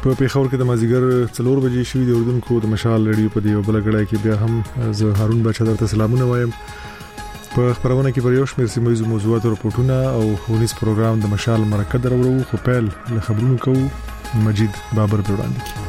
په پیښور کې د مازیګر 4 بجې شوې د اردوونکو د مشال ریډیو په دی او بل غړای کې بیا هم زه هارون بچا درته سلامونه وایم. په خبرونه کې پر یو شمېر سیمه موضوعات او رپورټونه او ښوونیز پروګرام د مشال مرکه درورو خو پیل له خبرونو کوو. مجید بابر په وړاندې کې.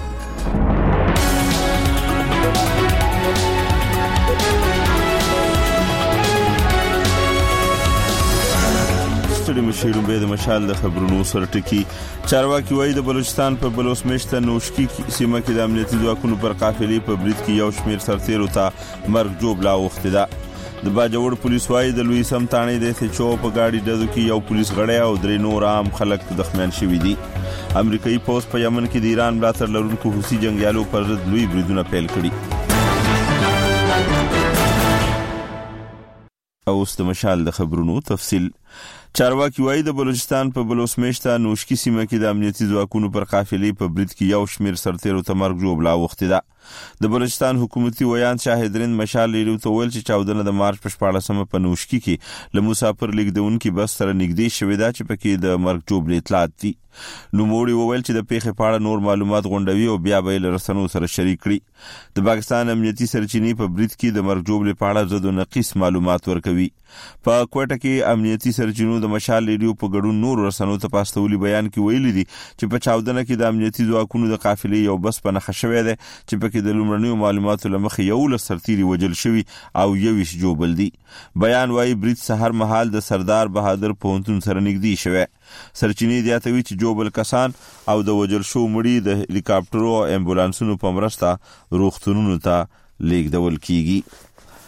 د مشیرو به د مشال د خبرونو سره ټکی. چارواکي وایي د بلوچستان په بلوچ میشته نوشکی سیمه کې د امنیتي ځواکونو پر قافلې په برید کې یو شمېر سرتیرو ته مرګ جوړ لا وخته ده. د باجوړ پولیس وایي د لوی سم تانې د سچو په گاډي ډزو کې یو پولیس غړی او درې نور عام خلک زخمیان شوي دي. امریکایي پوز په یمن کې د ایران ملاتړ لرونکو حوثي جنگیالو پر ضد لوی بریدونه پیل کړي. اوس د مشال د خبرونو تفصیل. چارواکي وایي د بلوچستان په بلوچ میشته نوشکی سیمه کې د امنیتي ځواکونو پر قافلې په برید کې یو شمېر سرتیرو ته مرګ جوړ لا وخته ده. د بلوچستان حکومتي ویان شاهدرین مشال ریډیو ته ویل چې 14 د مارچ په 14 په نوشکی کې له مسافر لیکدونکو بس سره نږدې شوې ده چې پکې د مرګ جوړ اطلاعات دي. نو موړي وویل چې د پیښې په اړه نور معلومات غونډوي او بیا به له رسنیو سره شریک کړي. د پاکستان امنیتي سرچینې په برید کې د مرګ جوړ په اړه زده نقیص معلومات ورکوي. په کوټه کې امنیتي سرچینو د مشال ریډیو په ګډون نور رسنیو ته پاستولي بیان کې ویلي دي چې په 14 کې د امنیتي ځواکونو د قافلې یو بس په نښه شوی دی چې پکې د لومړنیو معلوماتو لمخې یو له سرتیري وجل شوی او یویش جوبل دي. بیان وايي برید سحر مهال د سردار بهادر پوهنتون سره نږدې شوی. سرچینې زیاتوي چې جوبل کسان او د وجل شو مړي د هلیکاپټرو او امبولانسونو په مرسته روغتونونو ته لیږدول کیږي.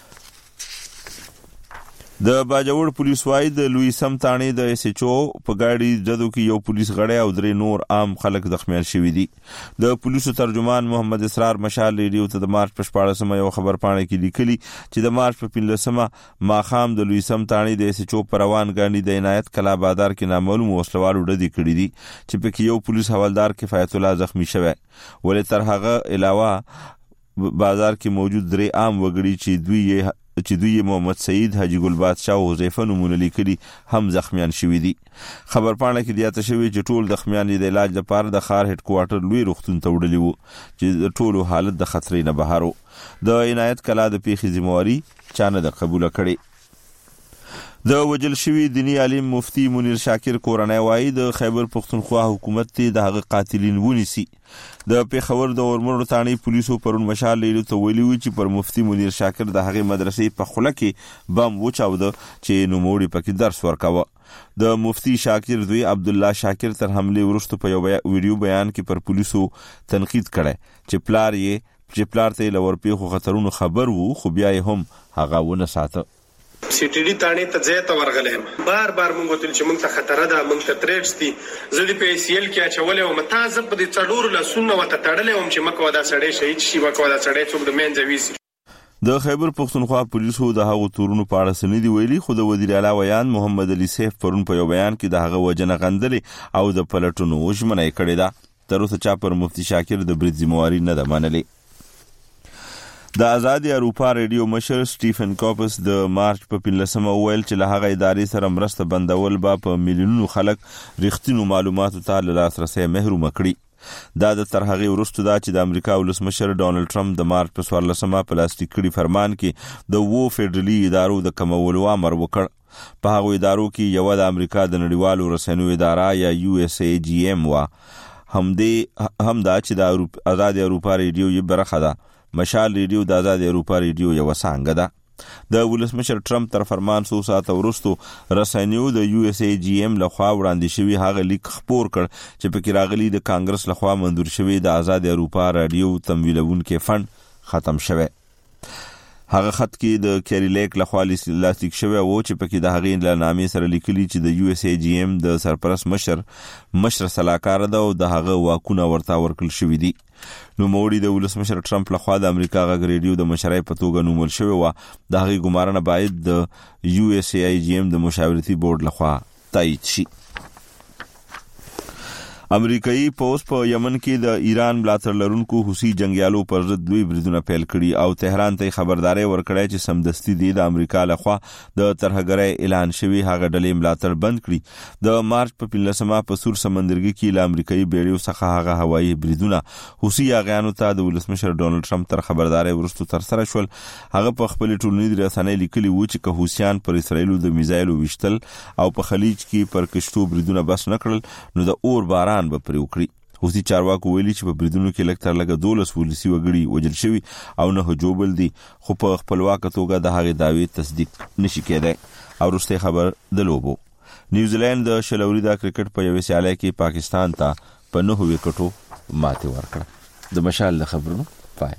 د باجوړ پولیس وایي د لوی سم تانې د اس ایچ او په گاډي ډزو کې یو پولیس غړی او درې نور عام خلک زخمیان شوي دي. د پولیسو ترجمان محمد اسرار مشال ریډیو ته د مارچ په 14 یو خبر پاڼه کې لیکلي چې د مارچ په 15 ماخام د لوی سم تانې د اس ایچ او پر روان غاڼي د عنایت کلا بازار کې نامعلوم وسلوالو ډزې کړې دي چې پکې یو پولیس حوالدار کفایت الله زخمی شوی. ولې تر هغه علاوه بازار کې موجود درې عام وګړي چې دوی محمد سعید حاجی ګل بادشاه او حذیفه نمونه لیکلي هم زخمیان شوي دي. خبر پاڼه کې دیاته شوی چې ټول زخمیان د علاج لپاره د خار هډ کوارټر لوی روغتون ته وړلي وو چې د ټولو حالت د خطرې نه بهر وو. د عنایت کلا د پیښې ذمہواری چانه د قبول کړي. د وجل شوی دینی عالم مفتی منیر شاکر کورنۍ وایي د خیبر پختونخوا حکومت ته د هغه قاتلین ونیسي. د پیښور د اورمړو تانی پولیسو پرون مشال لیدو ته ویلي و چې پر مفتی منیر شاکر د هغه مدرسې په خوله کې بم وچاوده چې نوموړي پکې درس ورکاوه. د مفتی شاکر دوی عبد الله شاکر تر حمله ورسته په یو ویډیو بیان کې پر پولیسو تنقید کړي چې پلار ته لور پیښو خطرونو خبر وو خو بیا هم هغه ونه ساته. سیټی ډی تانې ته ځای ته ورغلم بار مونږ ته چې مونږ ته خطر ده مونږ ته تریټس دي زړی په سی ال کې اچولې او متازه په دې څلور له سنت وته تړلې او چې مکو دا سړی شهید شي مکو دا سړی څوک د منځوي سي. د خیبر پختونخوا پولیسو د هغو تورونو په اړه سندې ویلي خو د وزیر اعلی ویان محمد علي سیف پرون په یو بیان کې د هغه وجنه غندلې او د پلټونو ژمنه کړې ده. تر اوسه چا پر مفتی شاکر د برید ذمہواری نه ده منلې. د آزادي اروپا ریډیو مشر سټیفن کوپس د مارچ په 15 ویل چې له هغه ادارې سره مرسته بندول به په میلیونونو خلک رښتینو معلوماتو ته لاسرسي محروم کړي. دا د تر هغه وروسته دا چې د امریکا ولسمشر ډونالد ټرمپ د مارچ په 14 پلاستیک کړي فرمان کې د وو فدرالي ادارو د کمولو امر وکړ. په هغه ادارو کې یو د امریکا د نړیوالو رسنیو اداره یا USAGM وا همدا چې د آزادي اروپا ریډیو یې برخه ده. مشال ریډیو د آزادي اروپا ریډیو یو څنګه ده. د ولسمشر ټرمپ تر فرمان 100 ساعته وروسته رسنیو د USAGM لخوا وړاندې شوی هغه لیک خپور کړ چې پکې راغلي د کانګرس لخوا منظور شوی د آزادي اروپا رادیو تمویلونکو فند ختم شوی. هغه خط کې د کیری لیک لخوا لاستیک شوی و چې پکې د هغې اعلانامې سره لیکلي چې د USAGM د سرپرست مشر صلاحکار ده او د هغه واکونه ورته ورکړل شوی دي. نو موړي د ولسمشر ټرمپ لخوا د امریکا غږ ریډیو د مشرۍ په توګه نومول شوی و. د هغې ګمارنه باید د USAGM د مشاورتي بورډ لخوا تایید شي. امریکایي پوز په یمن کې د ایران ملاتړ لرونکو حوثي جنگیالو پر ضد لوی بریدونه پیل کړي او تهران ته خبرداري ورکړې چې سمدستي د امریکا لخوا د ترهګرۍ اعلان شوی هغه ډلې ملاتړ بند کړي. د مارچ په 15مه په سور سمندرګي کې له امریکایي بیړیو څخه هغه هوایي بریدونه حوثي اغیانو ته د ولسمشر ډونالد ټرمپ تر خبرداري ورستو تر سره شول. هغه په خپل ټولنیز رسنۍ لیکلي و چې حوثیان پر اسرایل د میزایلو وشتل او په خلیج کې پر کشتو بریدونه بس نکړل نو د اور باران به پرې وکړي. حوثي چارواکو ویلي چې په بریدونو کې لږ تر لږه 12 ولسی وګړي وژل شوي او نه جوړبل دي خو په خپلواک توګه د هغې دعوی تصدیق نشي کېدای. او وروسته خبر د لوبو نیوزیلند د شلوري د کرکټ په یوه سیالۍ کې پاکستان ته په 9 وکټو ماتې ورکړه. د مشال خبرونو پای.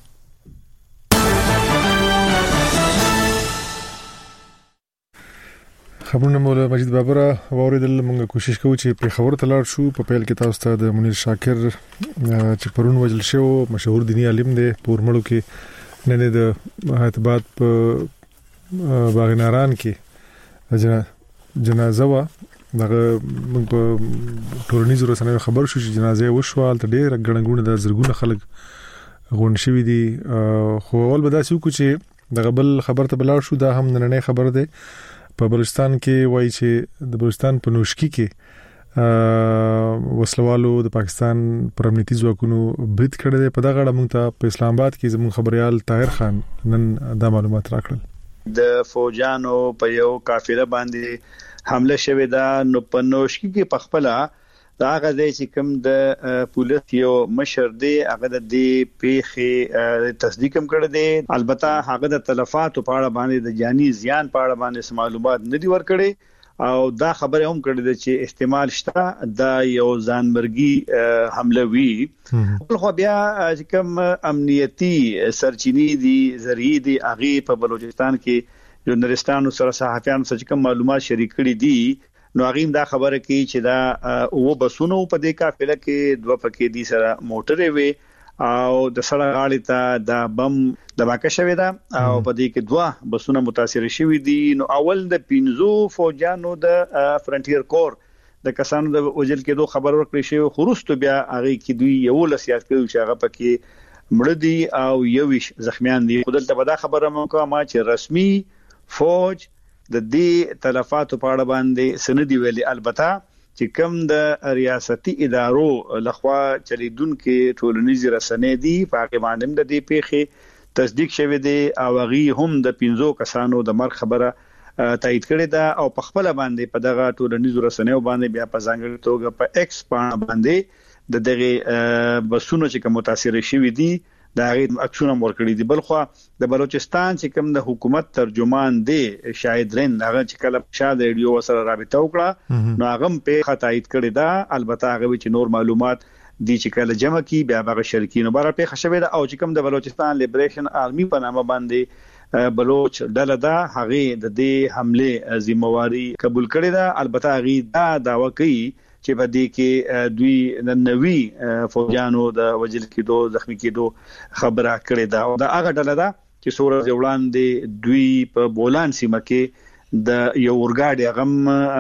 خبرونه مولا مجید بابر اوریدل. موږ کوشش کوو چې په خبرو تلاړ شو. په پیل کې تاسو ته د منیر شاکر چې پرون وجل شو مشهور دینی عالم دی پورمړو کې نن د اعتباد په باغناران کې جنازه وا دغه موږ په ټولنیزو رسنیو خبر شو چې جنازه وشوال ته ډېر غړنګونه د زرګونه خلک غون شوی دي. خو اول به داسې وکړو چې دغه بل خبر ته بلاړ شو. دا هم نننې خبر دی په بلوچستان کې وایي چې د بلوچستان په نوشکی کې وسلوالو د پاکستان پر امنیتي ځواکونو برید کړی دی. په دغه اړه موږ ته په اسلام آباد کې زموږ خبريال طاهر خان نن دا معلومات راکړل. د فوجانو په یو قافله باندې حمله شوې ده. نو په نوشکی کې پخپله دا غځي چې کوم د پولیس یو مشر دی هغه د دې پیخي تصدیق هم کړی دی. البته هغه د تلفات په اړه باندې د جاني زیان په اړه باندې معلومات نه دی ورکړي او دا خبره هم کړی دی چې احتمال شته د یو ځانمرګي حمله وی. خو بیا چې کوم امنیتي سرچینې دي ذریعہ دي هغه په بلوچستان کې ژورنالستانو سره صحافیانو سره کوم معلومات شریک کړي دي نو هغه دا خبره کوي چې دا او بسونو په دې قافله کې دوه پکې دي سره موټرې وي او د سړک غاړې ته د بم د واقع شوې ده او په دې کې دوه بسونه متاثر شوي دي. نو اول د 15 فوجانو د فرنټیر کور د کسانو د وجل کېدو خبر ورکړی شو. خروستو بیا هغه کې دوی یو لسیات کوي چې هغه پکې مړ دي او یوش زخمیان دي. خدلته به دا خبره مو کوم چې رسمي فوج د دې تلفاتو په اړه باندې سندي ویلي. البته چې کوم د ریاستي ادارو لخوا چلیدونکو ټولنیز رسنۍ دي په هغه باندې د دې پیخي تصدیق شوی دی او هغه هم د 15 کسانو د مرګ خبره تایید کړې ده او په خپل باندې په دغه ټولنیز رسنۍ باندې بیا په ځانګړي توګه په ایکس باندې د دغه بسونو چې کوم متاثر شوی دي دا غي اکشن ورکړي دي. بلخو د بلوچستان چې کوم د حکومت ترجمان دی شاهد رین هغه چې کله شاد ریډیو سره رابطه وکړه نو هغه په خطایت کړی دا. البته هغه چې نور معلومات دي چې کله جمع کی بیا هغه شریکینو بار په خښوي دا او چې کوم د بلوچستان لیبریشن آرمي په نامه باندې بلوچ ډله دا هغه د دې حمله ذمہواری قبول کړی دا. البته هغه دا داوا کوي چې په دې کې دوی د نوي فوجانو د وجل کېدو زخمی کېدو خبره کړې ده او دا هغه ډله ده چې سورج وړاندې دوی په بولان سیمه کې د یو ورګاډي غم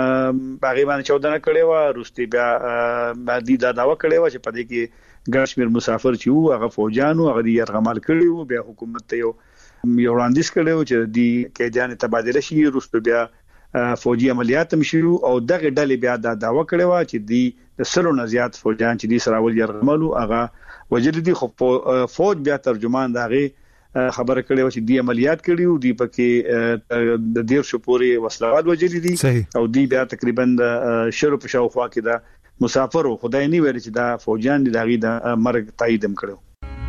باغی باندې چودنه کړې و. روستي بیا باندې دا داوا کړې و چې په دې کې ګرشمیر مسافر چې وو هغه فوجانو هغه یې رغمال کړی وو. بیا حکومت ته یو وړاندیز کړو چې د کېدان تبادله شي. روستو بیا فوجي عملیات هم شروع او دغه ډلې بیا دا داوا کړې و چې د سلو نه زیات فوجان چې د سراول يرغملو هغه وجل دي. خو فوج بیا ترجمان داغه خبره کړې و چې د عملیات کړیو دی پکې د ډیر شو پوري وسلوال وجل دي او دی بیا تقریبا د شرو په شاوخوا کې دا مسافر خدای نه ویل چې دا فوجان دي داغه د مرګ تایید هم کړو.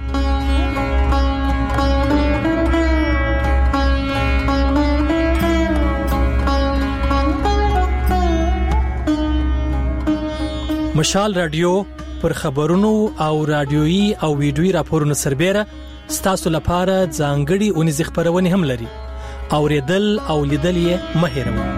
مشال رادیو پر خبرونو او رادیويي او ویډیويي راپورونو سربېره ستاسو لپاره ځانګړي اونیز خبرونه هم لري. اوریدل او لیدل یې مه هېروئ.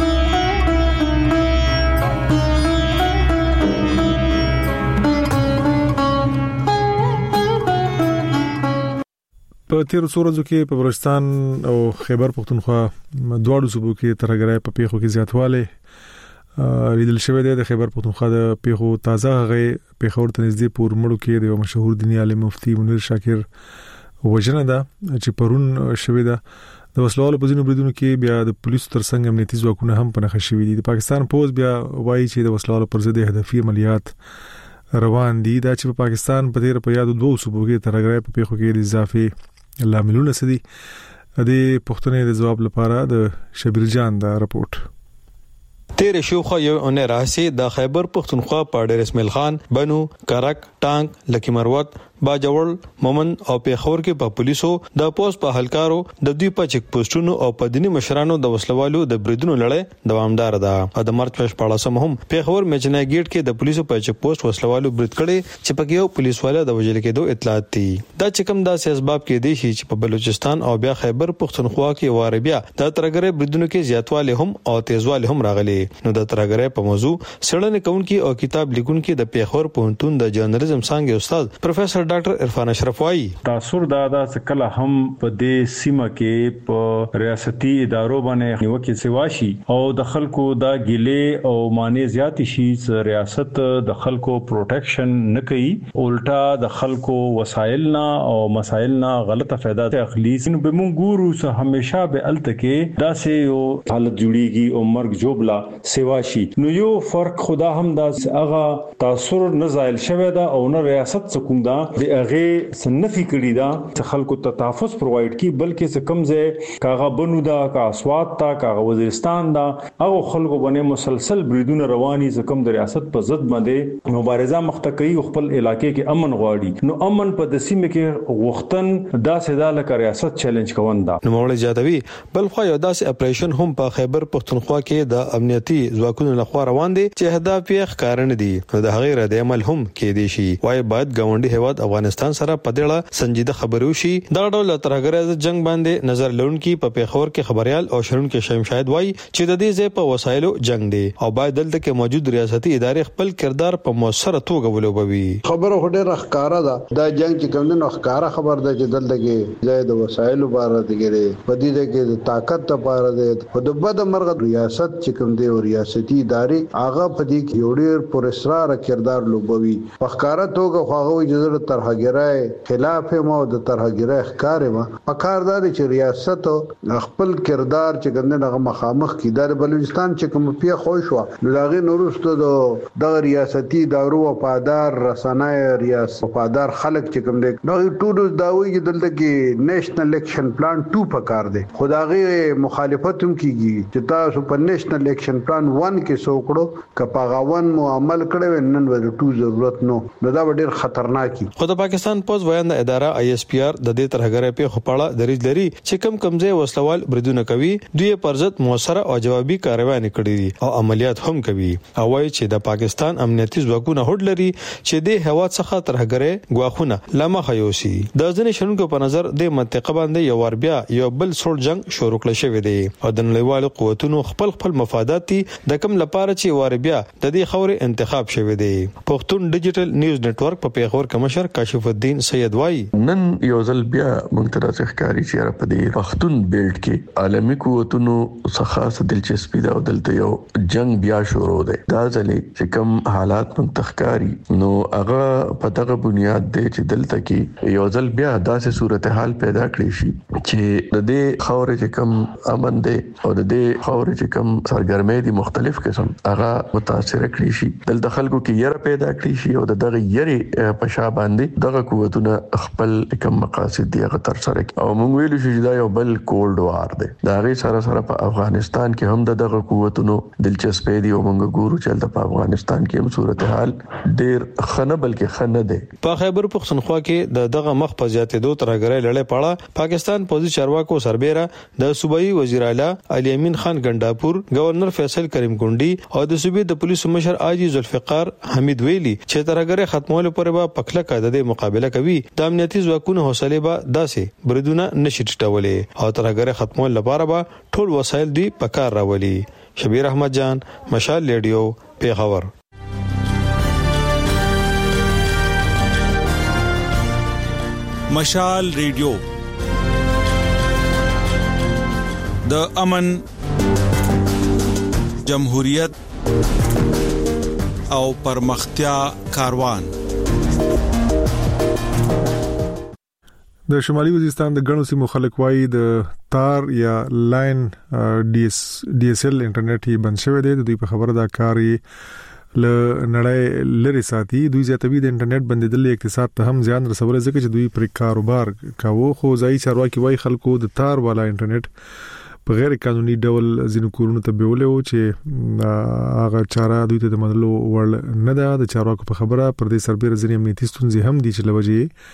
په تیر څورزو کې په بلوچستان او خیبر پختونخوا دواړو صوبو کې ترهګرۍ په پیښو کې زیاتواله لیدل شوی دی. د خیبر پختونخوا د پیښو تازه غي پیښور ته نږدې پور مړو کې د مشهور دیني عالم مفتي منیر شاکر وژنه ده چې پرون شوی ده. د وسلوالو په ځینو بریدونو کې بیا د پولیسو ترڅنګ امنیتي ځواکونه هم په نښه شوي دي. د پاکستان پوز بیا وایي چې د وسلوالو پر ضد هدفي عملیات روان دي. دا چې په پاکستان په تیر په یادو دوه صوبو کې ترغړې په پیښو کې د اضافي لاملونه سدي. د پښتنې د جواب لپاره د شبیر جان دا رپورت. تیر شوخه یو اونې راسي د خیبر پختونخوا په ډېر اسماعیل خان، بنو، کرک، ټانک، لکی مروت، باجوړ، مومن او پیښور کې په پولیسو د پوس په هلکارو د دوی په چک پوسټونو او په دینی مشرانو د وسلوالو د بریدونو لړۍ دوامدار ده. د مارچ په 14 هم پیښور میچنای گیټ کې د پولیسو په چک پوسټ وسلوالو برید کړي چې په یو پولیس والا د وژل کېدو اطلاعات دي. دا چې کوم داسې اسباب کې دي چې په بلوچستان او بیا خیبر پختونخوا کې واره بیا د ترګرې بریدونو کې زیاتواله هم او تیزواله هم راغلي. نو د ترګرې په موضوع سړنه کونکي او کتاب لیکونکي د پیښور پوهنتون د جرنالیزم څنګه استاد پروفیسور ډاکټر عرفان اشرف وايي تاثر دا کله هم په دې سیمه کې په ریاستي ادارو باندې نیوکه سیواشي او د خلکو دا ګیلې او معنی زیات شي چې ریاست د خلکو پروټیکشن نه کوي، الټا د خلکو وسایل نه او مسایل نه غلطه فائدہ اخلي. نو به مونږ ګورو چې همیشه به التکه دا سه یو حالت جوړیږي او مرګ جوبلا سیواشي. نو یو فرق خدا هم دا هغه تاثر نه زایل شوی دا او نه ریاست څخه دا د هغه سنفي کړی دا چې خلکو ته تحفظ پرووايډ کی، بلکې څه کم ځای کاغه بنو دا کا اسوات تا کاغه وزیرستان دا او خلکو باندې مسلسل بریدونه رواني چې کم د ریاست په ضد باندې مبارزه مخته کوي، خپل علاقې کې امن غواړي. نو امن په د سیمه کې وختن دا سدا لکه ریاست چیلنج کووندا. نو مولوی جادوی بل خو یو داسې اپریشن هم په خیبر پختونخوا کې د امنیتي ځواکونو لخوا روان دي چې هدف یې ښکارنه دي. د هغې رد عمل هم کې دي شي. وايي باید گاونډي هیواد افغانستان سره په دې سنجیده خبرو شي. دا ډول ترګرې جنگ باندې نظر لونکي په پیښور کې خبريال او شرون کې شیم شاهد وایي چې د دې ځای په وسایلو جنگ دی او باید دلته کې موجود ریاستي ادارې خپل کردار په موثره توګه ولوبوي. خبره هډه ښکارا ده دا جنگ چې کوم نه ښکارا خبر ده چې دلته کې ځای د وسایلو بار دیګره په دې کې د طاقت لپاره ده په د بد مرغ ریاست چې کوم دی او ریاستي ادارې هغه په دې کې یوډیر پر اصرار کردار لوبوي. په ښکارا توګه خواغه اجازه ترهګرای خلاف مو د ترهګرای ښکارې ما پکاردار چې ریاست خپل کردار چې ګندنه مخامخ کی د بلوچستان چې کوم پیښ خوښ نو داغه نورستو د ریاستي ادارو وفادار رسنای ریاست وفادار خلک چې کوم دي نو ټول داوی چې دلته کې نېشنل الیکشن پلان 2 پکار دي خدایي مخالفت هم کیږي چې تاسو په نېشنل الیکشن پلان 1 کې سوکړو کپاغاون مو عمل کړو نن ور 2 ضرورت نو دا ډیر خطرناک خو د پاکستان پوز ویاند اداره آی اس پی آر د دې ترهګرۍ په خپړه دریځ لري چې کمزې وسلوال بریدونه کوي دوی پر ضد موثره او جوابي کاروایی کړې او عملیات هم کوي او وايي چې د پاکستان امنیتي ځواکونه هوډ لري چې د هوا څخه ترهګرۍ غواخونه لمخه یوسي. د ځینې شنونکو په نظر د منطقه باندې یو ور بیا یو بل سوړ جنگ شروع کړل شوی دی او د نړیوالو قوتونو خپل مفادات د کم لپاره چې ور بیا د دې خوري انتخاب شوی دی. پښتون ډیجیټل نیوز نتورک په پیښور کمشر کاشف الدین سید وای نن یو ځل بیا موږ ته ښکاری چې په دې پښتون بیلټ کې عالمي قوتونو څخه دلچسپي دا دلته یو جنگ بیا شروع دی. دا ځلې چې کوم حالات موږ تخکاری نو هغه په دغه بنیاد دی چې دلته کې یو ځل بیا داسې صورتحال پیدا کړی شي چې د دې خاورې چې کوم امن دی او د دې خاورې چې کوم سرګرمۍ دي مختلف قسم هغه متاثر کړی شي. دلته خلکو کې یره پیدا کړی شي او دغه یری په شا باندې دغه قوتونه خپل کوم مقاصد دی هغه تر سره او موږ ویل شو چې دا یو بل کولډ وار دی. دا غي سره په افغانستان کې هم دغه قوتونو دلچسپي دي او موږ ګورو چې په افغانستان کې هم صورتحال ډیر خنه بلکې خنه ده. په خیبر پختونخوا کې دغه مخ په زیاتېدو ترګرې لړۍ پاړه پاکستان پوزي چارواکو سربېره د صوبایي وزیر اعلی علي امین خان ګنداپور گورنر فیصل کریم ګونډي او د صوبې د پولیسو مشر آجی ذوالفقار حمید ویلي چې ترګرې ختمولو پر به پکله کاده د مقابله کوي. د امنیتي ځواکونو حوصله به داسې بریدونه نشي ټټولې او ترګرې ختمول لپاره به ټول وسایل دی پکار راولي. شبیر احمد جان مشال ریډیو پیښور. مشال ریډیو د امن جمهوریت او پرمختیا کاروان. د شمالي وزیرستان د ګڼو سیمو خلک وایي د تار یا لاین ډي اس ال انټرنیټ یې بند شوی دی. د دوی په خبره دا کار یې ل نړۍ لري ساتي. دوی زیاتوي د انټرنیټ بندیدل اقتصاد ته هم زیان رسول ځکه چې دوی پر کاروبار کاوه. خو ځای چارواکي وایي خلکو د تار والا انټرنیټ په غیر قانوني ډول ځینو کورونو ته بیولې و چې هغه چاره دوی ته د منلو وړ نه ده. د چارواکو په خبره پر دې سربېره ځینې امنیتي ستونزې هم دي چې لوجې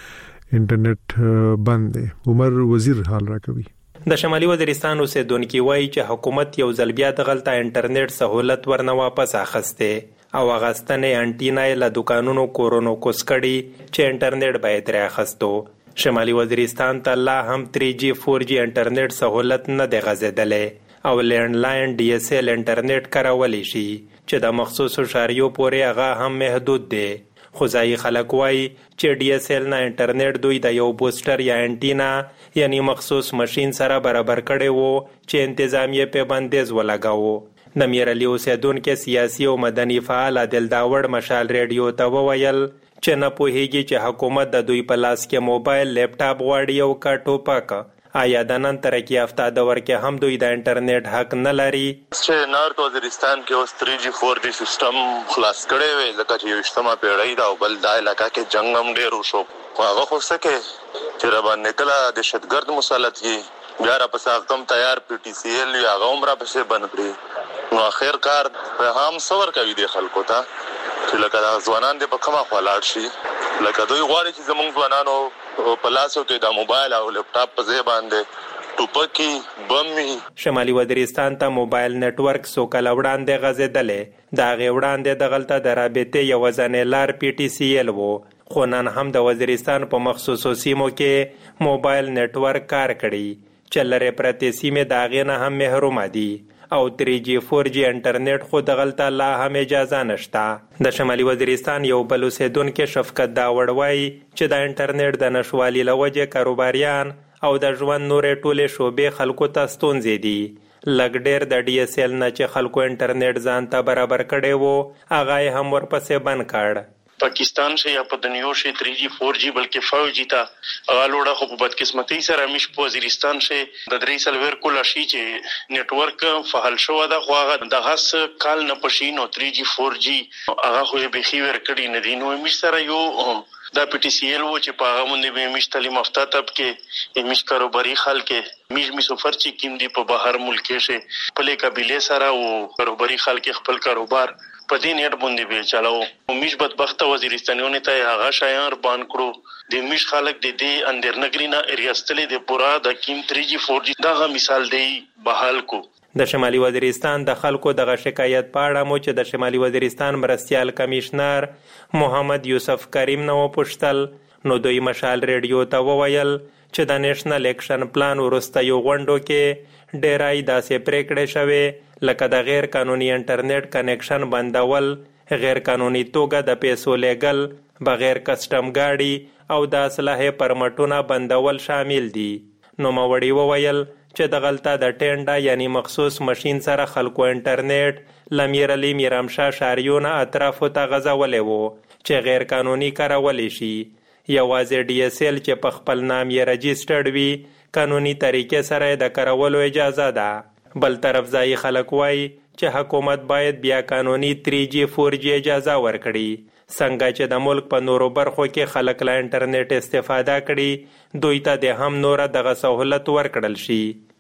انټرنیټ بند دی. عمر وزیر حال راکوي. د شمالي وزیرستان اوسیدونکو وایي چې حکومت یو ځل بیا د غلطه انټرنیټ سہولت ورنه واپس اخسته او غاستنې انټینا له دکانونو کورونو کوسکړي چې انټرنیټ باید راخستو. شمالي وزیرستان ته لا هم 3G 4G انټرنیټ سہولت نه دی غځېدلې او لینډلاین ډي اس ال انټرنیټ کارول شي چې د مخصوصو شاریو پورې هغه هم محدود دی. خو ځای خلک وایي چې ډي اس ال نه انټرنیټ دوی د یو بوستر یا انټینا یعنی مخصوص ماشين سره برابر کړي وو چې انتظامیه په بندیز ولګاوه. د میرلی اوسیدونکو سیاسي او مدني فعال عادل داوړ مشال ریډیو ته وویل چې نه پوهیږي چې حکومت د دوی په لاس کې موبایل لیپټاپ واړی او کا ټوپک آیا د نن ترقی یافته دور کې هم دوی د انټرنیټ حق نه لري. چې نارت وزیرستان کې اوس 3G 4G سیستم خلاص کړي وي لکه چې یوشتمه پیړۍ دا او بل د علاقې کې جنگ هم ډیر وشو. هغه خو سکه چې را باندې کله دهشتګرد مسلط کی بیا را پسې کم تیار PTCL یا غومره پسې بنکړي نو اخر کار هم صبر کوي د خلکو ته چې لکه ځوانان د په کومه خلاړ شي لکه دوی غواړي چې زموږ ځوانانو په لاسو کې د موبایل او لپټاپ په ځای باندې ټوپکی بمي. شمالي وزیرستان ته موبایل نتورک سو کله وړاندې غځېدلې دا غي وړاندې د غلطه د رابطې یو ځنې لار PTCL وو. خو نن هم د وزیرستان په مخصوصو سیمو کې موبایل نتورک کار کړي چې لري پرته سیمه دا غي نه هم محروم دي او 3G 4G انټرنیټ خو د غلطه لا هم اجازه نشته. د شمالي وزیرستان یو بل اوسیدونکو شفقت داوړ وایي چې د انټرنیټ د نشوالي لوجه کاروباریان او د ژوند نورې ټولې شوبې خلکو ته ستونزې دي. لګ ډیر د ډي اس ال نه چې خلکو انټرنیټ ځان ته برابر کړي وو هغه هم ورپسې بند کړ. پاکستان سے یا په دنیا سے 3G 4G بلکې 5G تا غالوړه خو په بدقسمتۍ سره مش په وزیرستان سے د درې سلویر کولا شي چې نتورک فعال شو دا خو هغه د غس کال نه پښینو 3G 4G هغه خو به خیر کړي نه دي نو مش سره یو دا PTCL و چې په هغه باندې به مش تعلیم یافته طبقه مش کاروباري خلک مش سفر چې کیم دی په بهر ملک شه په قبيله سره او کاروباري خلک خپل کاروبار په دې نیټ باندې به چلاو. مش بدبخت وزیرستانیونه ته هغه شایان بان کړو د مش خلک د دې اندر نګرینا ریاستلې د پورا د کیم 3G 4G دا مثال دی بحال کو. د شمالي وزیرستان د خلکو دغه شکایت پاړه مو چې د شمالي وزیرستان مرستيال کمشنر محمد یوسف کریم نو پښتل نو دوی مشال ریډیو ته وویل چې د نېشنل اکشن پلان ورسته یو غونډو کې ډیرای داسې پریکړې شوه لکه د غیر قانوني انټرنیټ کنیکشن بندول غیر قانوني توګه د پیسو لګل بغیر کسٹم گاډي او د اسلحه پرمټونه بندول شامل دي. نو موړی وویل چې د غلطه د ټینډا یعنی مخصوص ماشين سره خلکو انټرنیټ لمیرلی میرامشاه شاریونه اطرافو ته غځولې وو چې غیر قانوني کارول شي. یوازې ډي اس ال چې په خپل نام یې رجسټرډ وي قانوني طریقې سره د کارولو اجازه ده. بل طرف ځای خلک وایي چې حکومت باید بیا قانوني 3G 4G اجازه ورکړي څنګه چې د ملک په نورو برخو کې خلک له انټرنیټ استفاده کړي دوی ته د هم نور دغه سہولت ورکړل شي.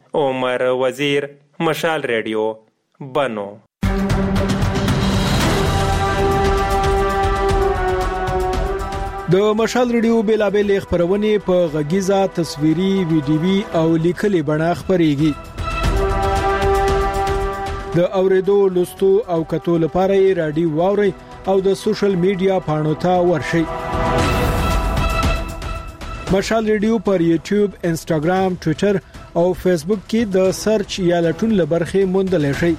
عمر وزیر مشال ریډیو بنو. د مشال ریډیو بیلابل خبرونه په غږیزه تصویري ویډیوي او لیکلي بڼه خبريږي. د اوریدو لوستو او کتو لپاره رادیو واوري او د سوشل میډیا پاڼو ته ورشئ. مشال ریډیو پر یوټیوب، انسټاګرام، ټوئیټر او فیسبوک کې د سرچ یا لټون لبرخه موندل شئ.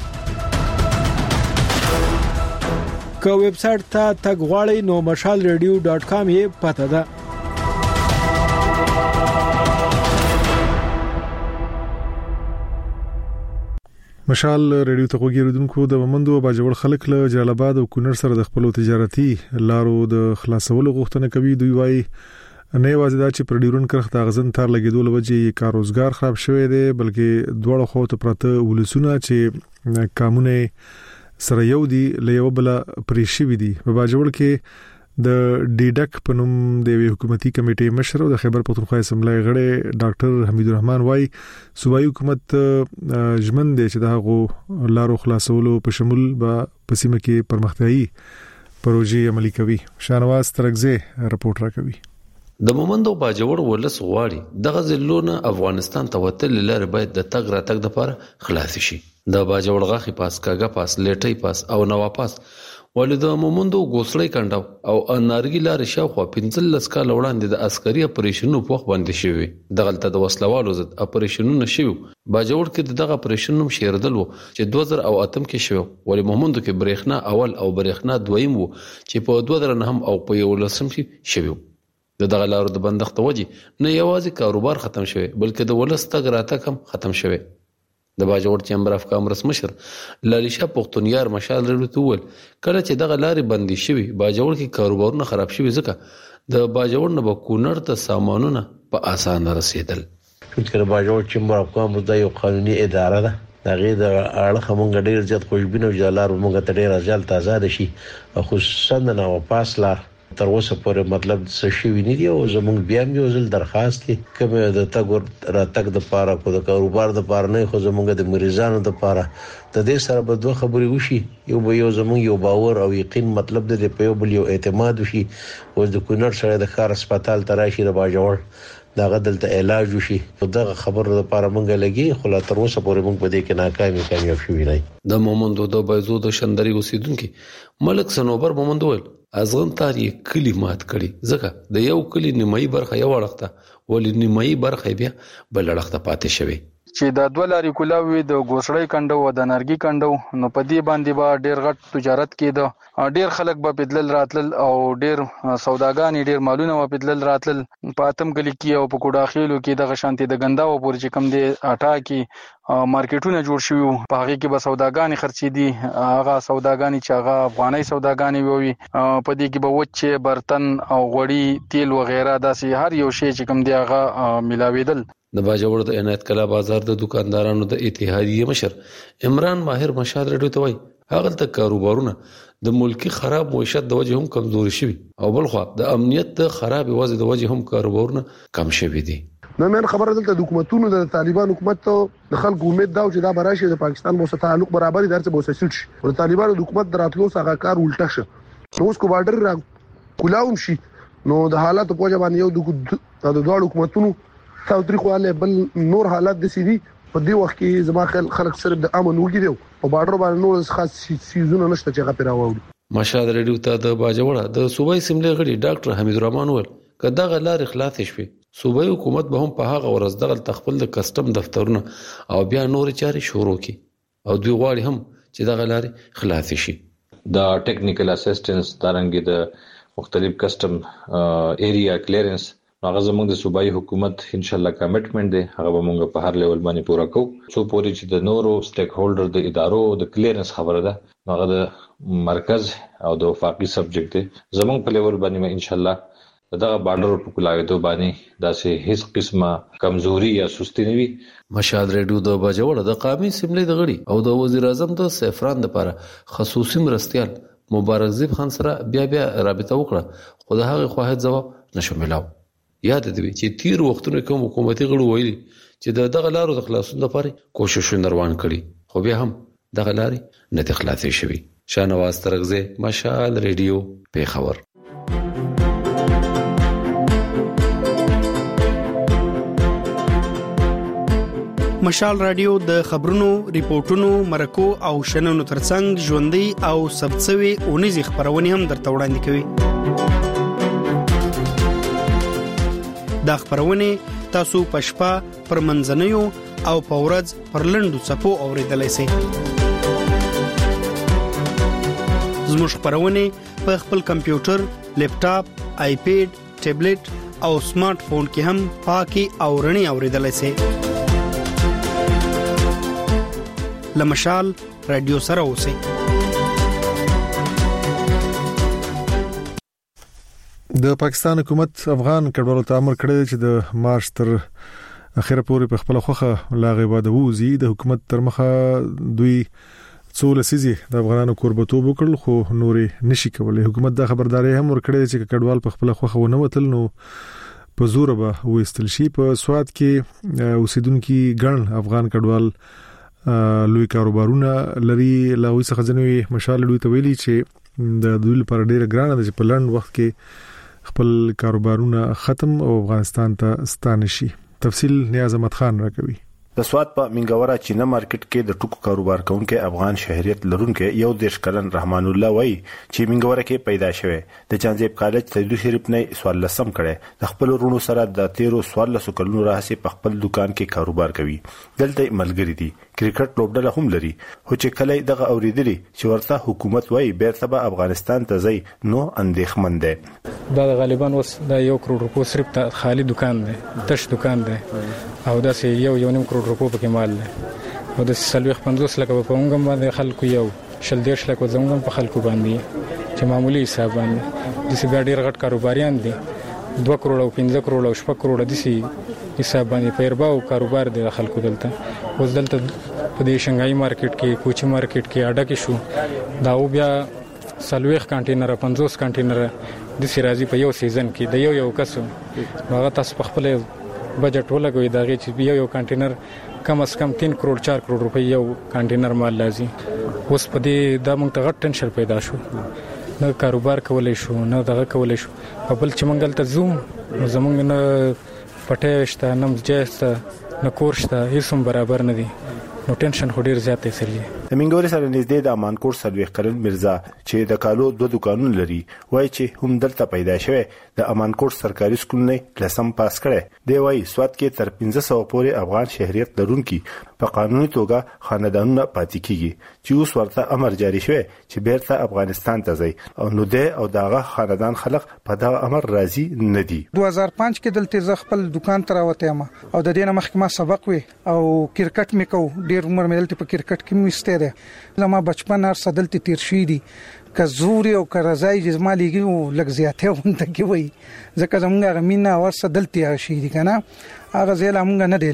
که ویب سټ ته تګ غواړئ نو mashalradio.com یې پته ده. مشال ریډیو ته وګورئ د مومندو باجوړ خلک له جلال آباد او کونړ سره د خپل تجارتي لارو د خلاصولو غوښتنه کوي. دوی وايي نه یوازې دا چې پر ډیورن کرخ د غزن تار لګیدول وجې کار روزګار خراب شوی دی بلکې دوړو خو ته پراته ولسونه چې قانوني سره یو دی له یو بل پریشي وي دي. په باجوړ کې د ډیډک په نوم د حکومتي کمیټې مشر او د خیبر پختونخوا اسمبلی غړي ډاکټر حمید الرحمن وايي صوبایي حکومت ژمن دی چې دغه لارو خلاصولو په شمول به پسیمه کې پرمختیايي پروژې عملي کوي. شانواز ترغزه رپورت راکوي. د مومندو باجوړ ولس غواړي دغه ځلونه افغانستان ته وتل لاره باید د تګ راتګ لپاره خلاص شي. د باجوړ غاخي پاس کاګه پاس لیټي پاس او نوا پاس ولې د مومندو ګوسړی کنداو او انارګي لارې شاوخوا 15 کال وړاندې د عسکري اپریشنونو په وخت باندې شوی دغلته د وسلوالو ضد اپریشنونه شوی. باجوړ کې دغه اپریشنوم شیردل وو چې 2008 کې شوی ولې مومندو کې برېښنا اول او برېښنا دویم وو چې په 2009 او په 11 کې شوی. دغه لارو د بندښت وجې نه یوازې کاروبار ختم شوی بلکې د ولس تګ راتګ هم ختم شوی. د باجوړ چیمبر اف کامرس مشر لالیشا پختونیار مشال ورته ول کله چې دغه لارې بندي شوی باجوړ کې کاروبارونه خراب شوی ځکه د باجوړ نه به کونړ ته سامانونه په اسانه رسیدل. چې باجوړ چیمبر اف کامرس د یو قانوني اداره ده دغه د اړه مونږ ډیر زیات خوشبینه او جلار مونږ ته ډیر ځل تازه شي خصوصا د نو پاسلا تر اوسه پورې مطلب څه شي ویني دی او زموږ بیا یو ځل درخواست کی کومه د تګ راتګ د پاره کو د کاروبار د پاره نه خو زموږ د مریضانو د پاره د دې سره به دوه خبرې وشي یو زموږ یو باور او یقین مطلب د په یو بل یو اعتماد وشي او د کونړ سره د ښار هسپتال تراشي د باجوړ دغه دلته علاج وشي دغه خبره لپاره مونږ لګي خو لا تر اوسه پورې مونږ په دې کې کامیاب شوی نه. د مومندو د بایزو د شندري اوسیدونکو ملک سنوبر مومندو ازغن تاریخ کلی مات کړي ځکه د یو کلی نیمایي برخه یو وړخته ولې نیمایي برخه بیا بل وړخته پاتې شوی چې د دوه لارې کولاوي د ګوسړی کندو او د نارګي کندو نو په دې باندې به ډیر غټ تجارت کېده ډیر خلک به بدلل راتل او ډیر سوداګانی ډیر مالونه و بدلل راتل په اتم گلی کې او په کوډاخیلو کې د غشانتي د غنداو پورې چې کم دی اټا کې مارکیټونه جوړ شوي په هغه کې به سوداګانی خرچې دي هغه سوداګانی چې هغه افغاني سوداګانی وي په دې کې به وچه برتن او غوړي تیل و غیره داسې هر یو شی چې کم دی هغه ملاویدل. د باجوړ د عنایت کلا بازار د دکاندارانو د اتحادیه مشر عمران ماهر مشال رډو ته وای هغه ته کاروبارونه د ملکی خراب معیشت د وجه هم کمزوري شوی او بلخو د امنیت د خراب وضع د وجه هم کاروبارونه کم شوی دي. نو مې خبره دلته د حکومتونو د طالبان حکومت ته د خلکو امید دا چې دا براشي د پاکستان مو سره تعلق برابرۍ درته بوسل شي او طالبان د حکومت دراتلو څخه کار الټا شه نو اوس کو بارډر را کولاوم شي نو د حالات په وجه باندې یو د دوه حکومتونو تاریخواله بل نور حالات د سيدي په دې وخت کې زما خلک سره د امن وګړي او بارډر باندې نور خاص سيزونه نشته چې هغه پیراوړي. مشال ریډیو ته د باجوړ د صوبایي اسمبلی غړي ډاکټر حمید الرحمن ول کدا غلار خلاص شوي صوبایي حکومت به هم په هغه ورځ دغه تخپل د کسٹم دفترونه او بیا نور چاري شروع کی او دوی غواړي هم چې دغه لاري خلاص شي. د ټیکنیکل اسسټنس دارنګ د مختلف کسٹم ایریا کلیرنس هغه زموږ د صوبایي حکومت ان شاء الله کمټمنټ دی هغه به موږ په هر لیول باندې پوره کوو څو پورې چې د نورو سټیک هولډر د ادارو د کلیرنس خبره ده هغه د مرکز او د وفاقي سبجیکټ دی زموږ په لیول باندې ان شاء الله دغه بارډر په کولاویدو باندې داسې هیڅ قسمه کمزوري یا سستی نه وي. مشال ریډیو د باجوړ د قومي اسمبلی د غړي او د وزیر اعظم د سیفران لپاره خصوصي مرستيال مبارک زیب خان سره بیا رابطه وکړه خو د هغه خواهد جواب نشو ملاو. یاد دې چې تیر وختونه کوم حکومتي غړو ویلي چې دغه لارو د خلاصون لپاره کوششونه روان کړي خو بیا هم دغه لارې نه خلاصې شوي. شانواز ترغزه مشال ریډیو پیښور. مشال رادیو د خبرونو ریپورتونو مرکو او شننو ترڅنګ ژوندۍ او سبڅوي اونیز خبرونه هم درته وړاندې کوي. دا خبرونه تاسو پښپا پر منځنیو او پورز پر لندو صفو اوریدلای شئ. زموږ خبرونه په خپل کمپیوټر، لیپټاپ، آیپیډ، ټابلیټ او سمارټ فون کې هم پاکي او رڼي اوریدلای شئ. لمشال رادیو سره اوسئ. د پاکستان حکومت افغان کډوالو ته امر کړی چې د مارچ تر اخره پورې په خپل خوخه لاغې باندې ووزي. د حکومت تر مخه دوی څو لسیزي د افغانانو کوربتوب وکړل خو نورې نشي کولای. حکومت دا خبرداري هم ورکړي چې کډوال په خپل خوخه ونه وتل نو په زور به وستل شي. په سواد کې اوسیدونکو ګڼ افغان کډوال لوی کاروبارونه لري. لاوي څخه ځنوي مشال دوی ته ویلي چې د دوی لپاره ډیره ګرانه ده چې په لند وخت کې خپل کاروبارونه ختم او افغانستان ته ستانه شي. تفصیل نیاز احمد خان راکوي. د سواد په منګورا چینه مارکیټ کې د ټکو کاروبار کوونکو افغان شهريت لرونکو یو دیش کلن رحمان الله وای چې منګورا کې پیدا شوه. د چانزیب کالج تدریس شریف نه سوال لسم کړي. د خپل ورونو سره د 13 کلونو راهسي په خپل دکان کې کاروبار کوي. دلته ملګری دي کرکټ لوبډله هم لري. خو چې کله دغه اوریدلي چې ورته حکومت وای بیرته به افغانستان ته ځي نو اندېښمن دي. دا غالبا اوس د 1 کروڑ روپو صرف ته خالی دکان دی، تش دکان دی او دا سه 1.5 کروڑ روپو پکې مال دی او د 50 لک په اونګم باندې خلکو یو 10 لک زمونږ په خلکو باندې چې معمولی حساب باندې د سګا ډیر غټ کاروباریان دي 2 کروڑ او 15 کروڑ او 6 کروڑ د سي حساب باندې پیرباو کاروبار دی خلکو دلته. اوس دلته په دې شنګای مارکیټ کې کوچی مارکیټ کې اډه کې شو دا او بیا 40 کانټینر 50 کانټینر د سیرازي په یو سیزن کې د یو کس هغه تاسو په خپل بجټ ولګوي دا غي چې یو کانټینر کم از کم 3 کروڑ 4 کروڑ روپے یو کانټینر مال لازم. اوس په دې د موږ ته غټ ټنشن پیدا شو. نه کاروبار کولای شو نه دغه کولای شو. په بل چې منګل ته زوم زمونږ نه پټه شته نه مجسته نه کورشته هیڅ برابر نه دي. نو ټنشن هډیر زیات دی. د منګوري سره نږدې د امانکور سلوي قرن مرزا چې د کالو 2 دکانونه لري وای چې هم دلته پیدا شوه. د امانکور سرکاري سکول نه لسم پاس کړي. دی وای سواد کې تر 1500 پورې افغان شهريت لرونکي په قانوني توګه خاندانونه پاتې کیږي چې اوس ورته امر جاری شوه چې بیرته افغانستان ته ځي او نو ده او داغه خاندان خلک په دا امر راضي نه دي. 2005 کې دلته ز خپل دکان ته راوته ما او د دینه مخکمه سبق وي او کرکټ میکو ډیر عمر مې دلته په کرکټ کې مستره لما بچپن هر صدلته تیر شي دي کزوري او کرزای جسماليږي او لګ زیاته ونته کې وای ځکه زمونږه غمینا ور صدلته شي دي کنه هغه زیل موږ نه دی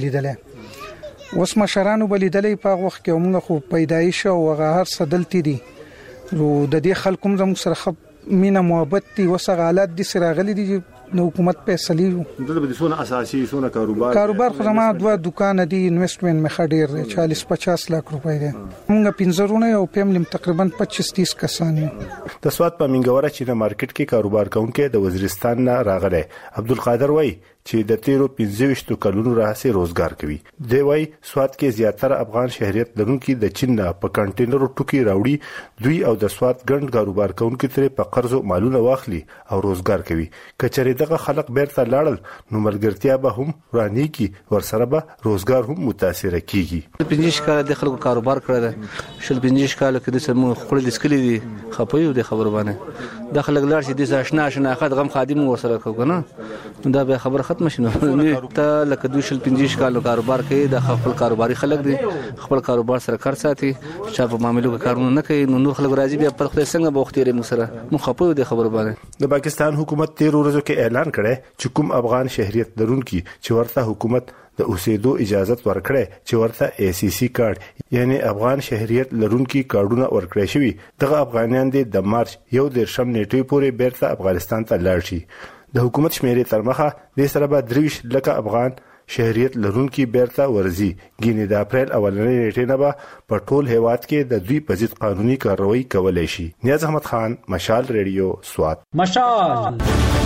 لیدل. اوس مشرانو بلیدلې په وخت کې موږ خو پیدایش او هغه هر صدلته دي نو د دې خلکو زموږ سره مینا محبت دي وسه حالات دي سره غلي دي نو حکومت فیصله دلته به سونه اساسي سونه کاروبار خو زما 2 دکان دي انویسټمنت مې خډیر 40-50 لک روپۍ دي. موږ پنځرونه او فیملی تقریبا 25-30 کسان یو. د سواد په منګورا چینه مارکیټ کې کاروبار کوونکي د وزیرستان نه راغله. عبدالقادر وای چې د 13 کلونو راهسي روزګار کوي. دی وای سواد کې زیاتره افغان شهريت لرونکي د چین نه په کانټینرو ټوکی راوړي. دوی او د سواد ګڼ کاروبار کوونکي تر په قرضو مالونه واخلي او روزګار کوي. کچري دغه خلک بیرته لاړل نو ملګرتیا به هم رانی کی ورسره به روزګار هم متاثر کیږي. 15 کال د خلکو کاروبار کړل شل 15 کال کې د سمو خپل د سکلي دي خپوي د خبر باندې د خلک لار چې د آشنا خد غم خادم ورسره کوګنه دا به خبر ختم شنو ته لکه 15 کال کاروبار کوي د خپل کاروباري خلک دي خپل کاروبار سره کار ساتي چې په معاملو کې کارونه نه کوي نو خلک راځي بیا پر خپل څنګه بوختيري مو سره مو خپوي د خبر باندې. د پاکستان حکومت 13 ورځې کې اعلان کړی چې کوم افغان شهريت لرونکي چې ورته حکومت د اوسېدو اجازه ورکړي چې ورته ACC کارت یعنی افغان شهريت لرونکي کارډونه ورکړي شوی دغه افغانان د مارچ 1 نیټې پورې بیرته افغانستان ته لاړ شي. د حکومت شمیرې تر مخه د سره به 23 لک افغان شهريت لرونکي بیرته ورزي. ګینه د اپریل اولنۍ نیټې نه به په ټول هیواد کې د دوی په ضد قانوني کاروایی کولای شي. نیاز احمد خان مشال ریډیو سواد. مشال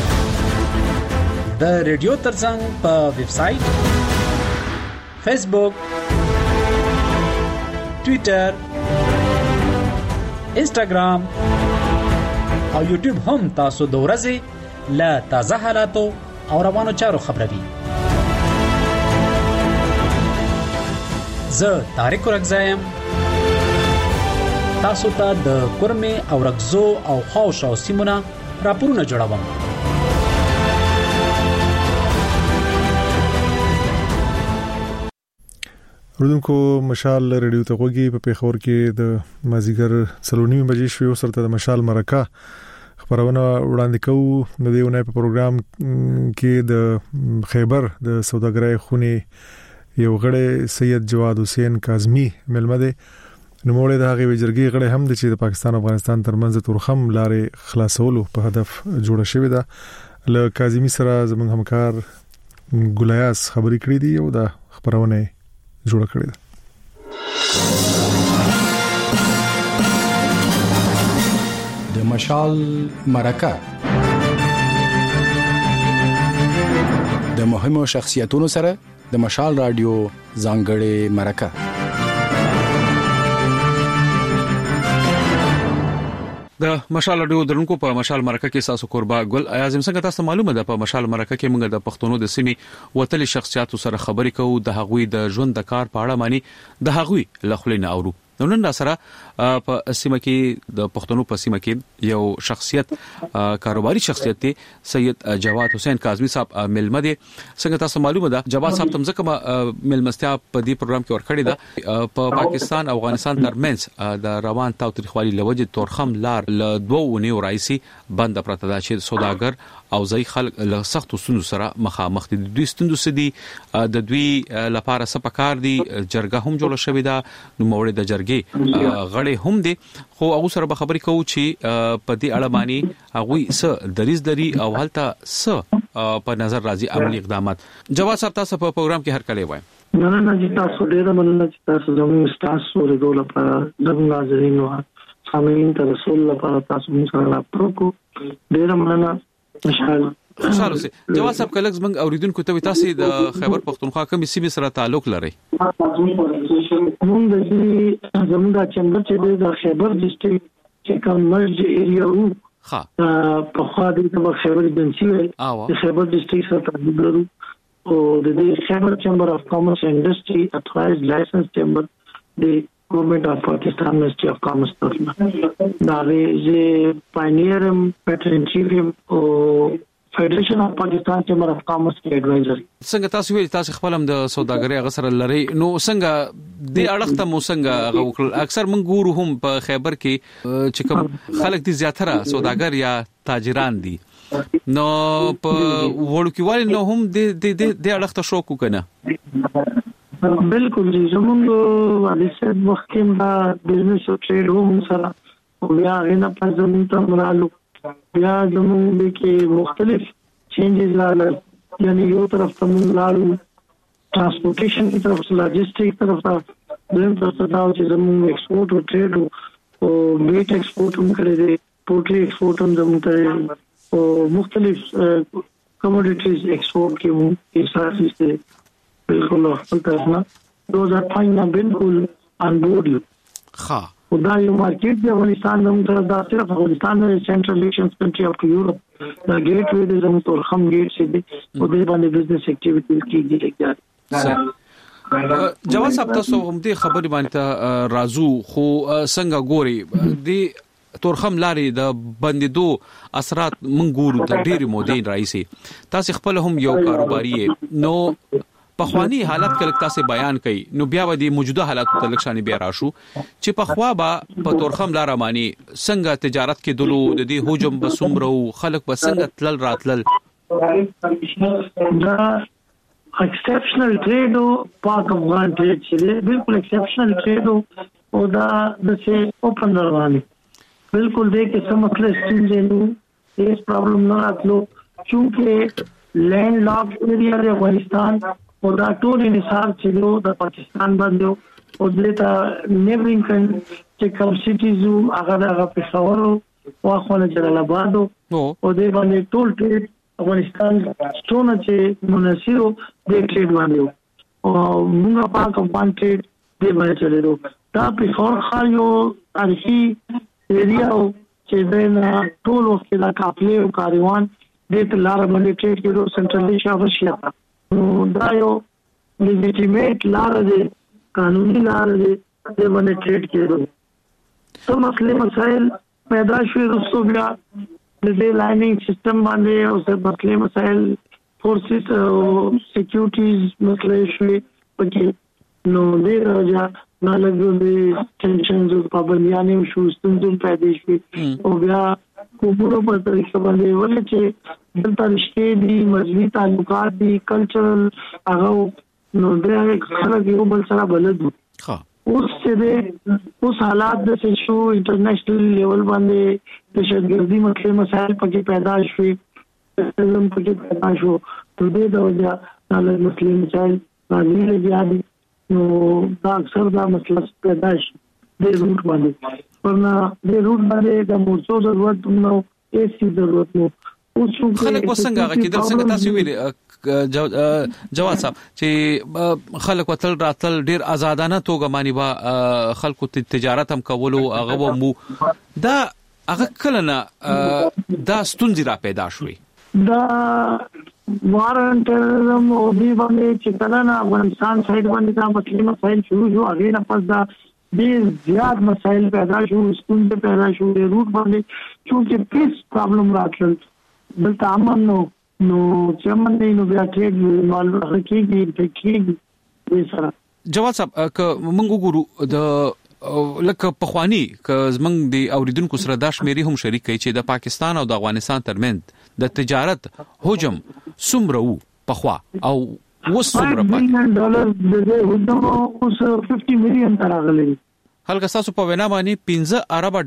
د ریډیو ترڅنګ په ویب سټ فیسبوک ټوئیټر انسټاګرام او یوټیوب هم تاسو د ورځې لا تازه حالاتو او روانو چارو خبروي. زه طارق رغزایم تاسو ته د کورمه او رغزو او خوش او سیمونه راپورونه جوړوم. رودونکو مشال ریډیو ته وګي په پیښور کې د مازیګر 3:30 بجې شوي سره د مشال مرکه خبرونه وړاندې کوو. د دې ونې په پروګرام کې د خیبر د سوداګرۍ خونې یو غړی سید جواد حسین کاظمی ملمه ده. نو موږ د هغه وجرګي غړي هم د چې د پاکستان او افغانستان ترمنځ تورخم لارې خلاصولو په هدف جوړه شوې ده. له کاظمی سره زموږ همکار ګولیاس خبرې کړې دي او د خبرونه جوړه کړې ده. د مشال مرکه د مهمو شخصیتونو سره د مشال رادیو ځانګړې مرکه. د مشال رادیو درنکو په مشال مرکه کې تاسو قربا ګل اعظم څنګه تاسو معلومه ده په مشال مرکه کې موږ د پښتونو د سیمې وتلي شخصیتو سره خبرې کوو د هغوی د ژوند د کار په اړه معنی د هغوی لخلینه اورو. نن دا سره په سیمه کې د پښتنو په سیمه کې یو شخصیت کاروباري شخصیت دی سید جواد حسین کاظمی صاحب ملمه دي. څنګه تاسو معلومه ده جواد صاحب تم ځکه ملمستیا په دې پروګرام کې ورکړی ده په پاکستان او افغانستان ترمنځ د روان تاوتریخوالي لوجه تورخم لار ل 2 ونیو رئیسي بند پرته ده چې سوداګر او ځای خلک له سختو ستونزو سره مخامخ دي. دوی ستونزو سدي د دوی لپاره سپکار دي جرګه هم جوړه شوې ده. نو موري د جرګې غړي هم دي خو هغه سره به خبرې کوو چې په دې اړه باندې هغه څه دریز دري او حالت څه په نظر راځي عملی اقدامات. جواد صاحب تاسو په پروګرام کې هر کله وایي مننه چې تاسو ډېر مننه چې تاسو زموږ تاسو ورغول لپاره زموږ ناظرین او سامعین ته رسول لپاره تاسو موږ سره راپورکو ډېر مننه. مشال خوشاله سي جواد صاحب کله زمنګ اوریدونکو ته تاسو د خیبر پختونخوا کوم سیمه سره تعلق لري؟ موږ د زموږ د چمبر چې د خیبر ډیسټریکټ چې کوم مرج ایریا وو په خوا د خیبر بنسي د خیبر ډیسټریکټ سره تعلق لرو او د خیبر چمبر اف کامرس اینڈ انډستری اترایزډ لایسنس چمبر د گورنمنٹ آف پاکستان منسٹری آف کامرس طرف دا زه پاینیرم پیټرن چیف او فدریشن اف پاکستان چمبر اف کامرس کې ایڈوایزر. څنګه تاسو ویل تاسو خپل هم د سوداګرۍ غسر لري نو څنګه د اړخته مو څنګه غوکل اکثر من ګورو هم په خیبر کې چې کوم خلک دي زیاتره سوداګر یا تاجران دي نو په وړوکیوالي نو هم د اړخته شوکو کنه. بالکل جی زمونږ والد وخت کې دا بزنس او ټریډ هم سره او بیا غنا په زمون ته مرالو بیا زمونږ کې مختلف چینجز راغلل یعنی یو طرف ته مونږ لاړو ټرانسپورټیشن کی طرف ته لاجسټیک طرف ته دیم طرف ته دا چې زمونږ ایکسپورټ او ټریډ او میټ ایکسپورټ هم کړی دی پولټری ایکسپورټ هم زمونږ ته او مختلف کموډیټیز ایکسپورټ کې مونږ ایساسیس دی بالکل خپل طرف نه 2005 نه بالکل ان بورډ یو خدا یو مارکیټ دی افغانستان د دا صرف افغانستان د سنټرل ایشینز کنټری اف یورپ دا ګیټ وی د زموږ تورخم ګیټ سي دی او د باندې بزنس اکټیویټیز کیږي. جواد صاحب تاسو هم دې خبرې باندې رازو خو څنګه ګوري د تورخم لارې د بندیدو اثرات مونږ ګورو د ډېر مودې راځي. تاسو خپل هم یو کاروباري نو په خواني حالت کې تاسو بیان کړي نو بیا د موجوده حالاتو ته لکشاني بیا راشو چې په خوا به په تورخم لار مانی څنګه تجارت کې دلو د دې هجوم بسومرو خلک به څنګه تلل راتلل دا ایکسپشنل ټریډ او پاک افغان ټریډ چې بالکل ایکسپشنل ټریډ او دا د څه اوپن رواني بالکل دې کې څه مطلب ستونزې نو هیڅ پرابلم نه راتلو چونکه لینډ لاک ایریا د افغانستان او دا ټول انحصار چې د پاکستان باندې او دلته نیبرینګ چې کوم سټیز هغه پېښور او خپل جلال آباد او د باندې ټول ټریډ افغانستان څونه چې مناسب دی ټریډ باندې او موږ په کوم ټریډ دی باندې چلو دا پېښور خا یو تاریخي ایریا چې دا ټول وخت د کاپلې او کاروان د لار باندې ټریډ کېدو سنټرل ایشیا ورشیا دا یو لیجیټیمیټ لار دی قانوني لار دی د باندې ټریډ کېدو څه مسلې مسائل پیدا شوي رسو بیا د دې لاینینګ سیستم باندې او څه مسلې مسائل فورسز او سکیورټیز مسلې شوي پکې نو دې راځه نه لګوي ټینشنز او پابندیاں شو ستونزې پیدا شي او بیا کومو په طریقه باندې ولې چې دلته رشتې دي مذهبي تعلقات دي کلچرل هغه نو بیا خلک یو بل سره بلد اوس حالات د شو انټرنیشنل لیول باندې دهشتګردي مسایل پکې پیدا شوي علم پکې پیدا شو ته دې د وجه د مسلمان مسایل باندې لګیادي نو دا اکثر دا مسله پیدا شي د روټ باندې ورنه د روټ باندې د موضوع ضرورت نو هیڅ ضرورت نو خلک وسنګ هغه کې د څنګه تاسو ویلي جواد صاحب چې خلک وتل راتل ډیر آزادانه توګه مانی با خلکو تجارت هم کولو هغه مو دا هغه کله نه دا ستونزې را پیدا شوې دا وارنټرزم او دی باندې چې کله نه افغانستان سایډ باندې دا مسلې مسایل شروع شو هغه نه پس دا ډیر زیات مسایل پیدا شو ستونزې پیدا شو د روټ باندې چې پیس پرابلم راځل دلته امن نو چې من نه نو بیا ټریډ مال حقيقي سره جواد صاحب که موږ وګورو د لکه پخوانی که زمنګ دی اوریدونکو سره دا شمیري هم شریک کوي چې د پاکستان او د افغانستان ترمنځ د تجارت حجم څومره وو پخوا او وسومره $5 د حجم اوس 50 مليون تراغلي هلکه تاسو په وینا باندې $15 ارب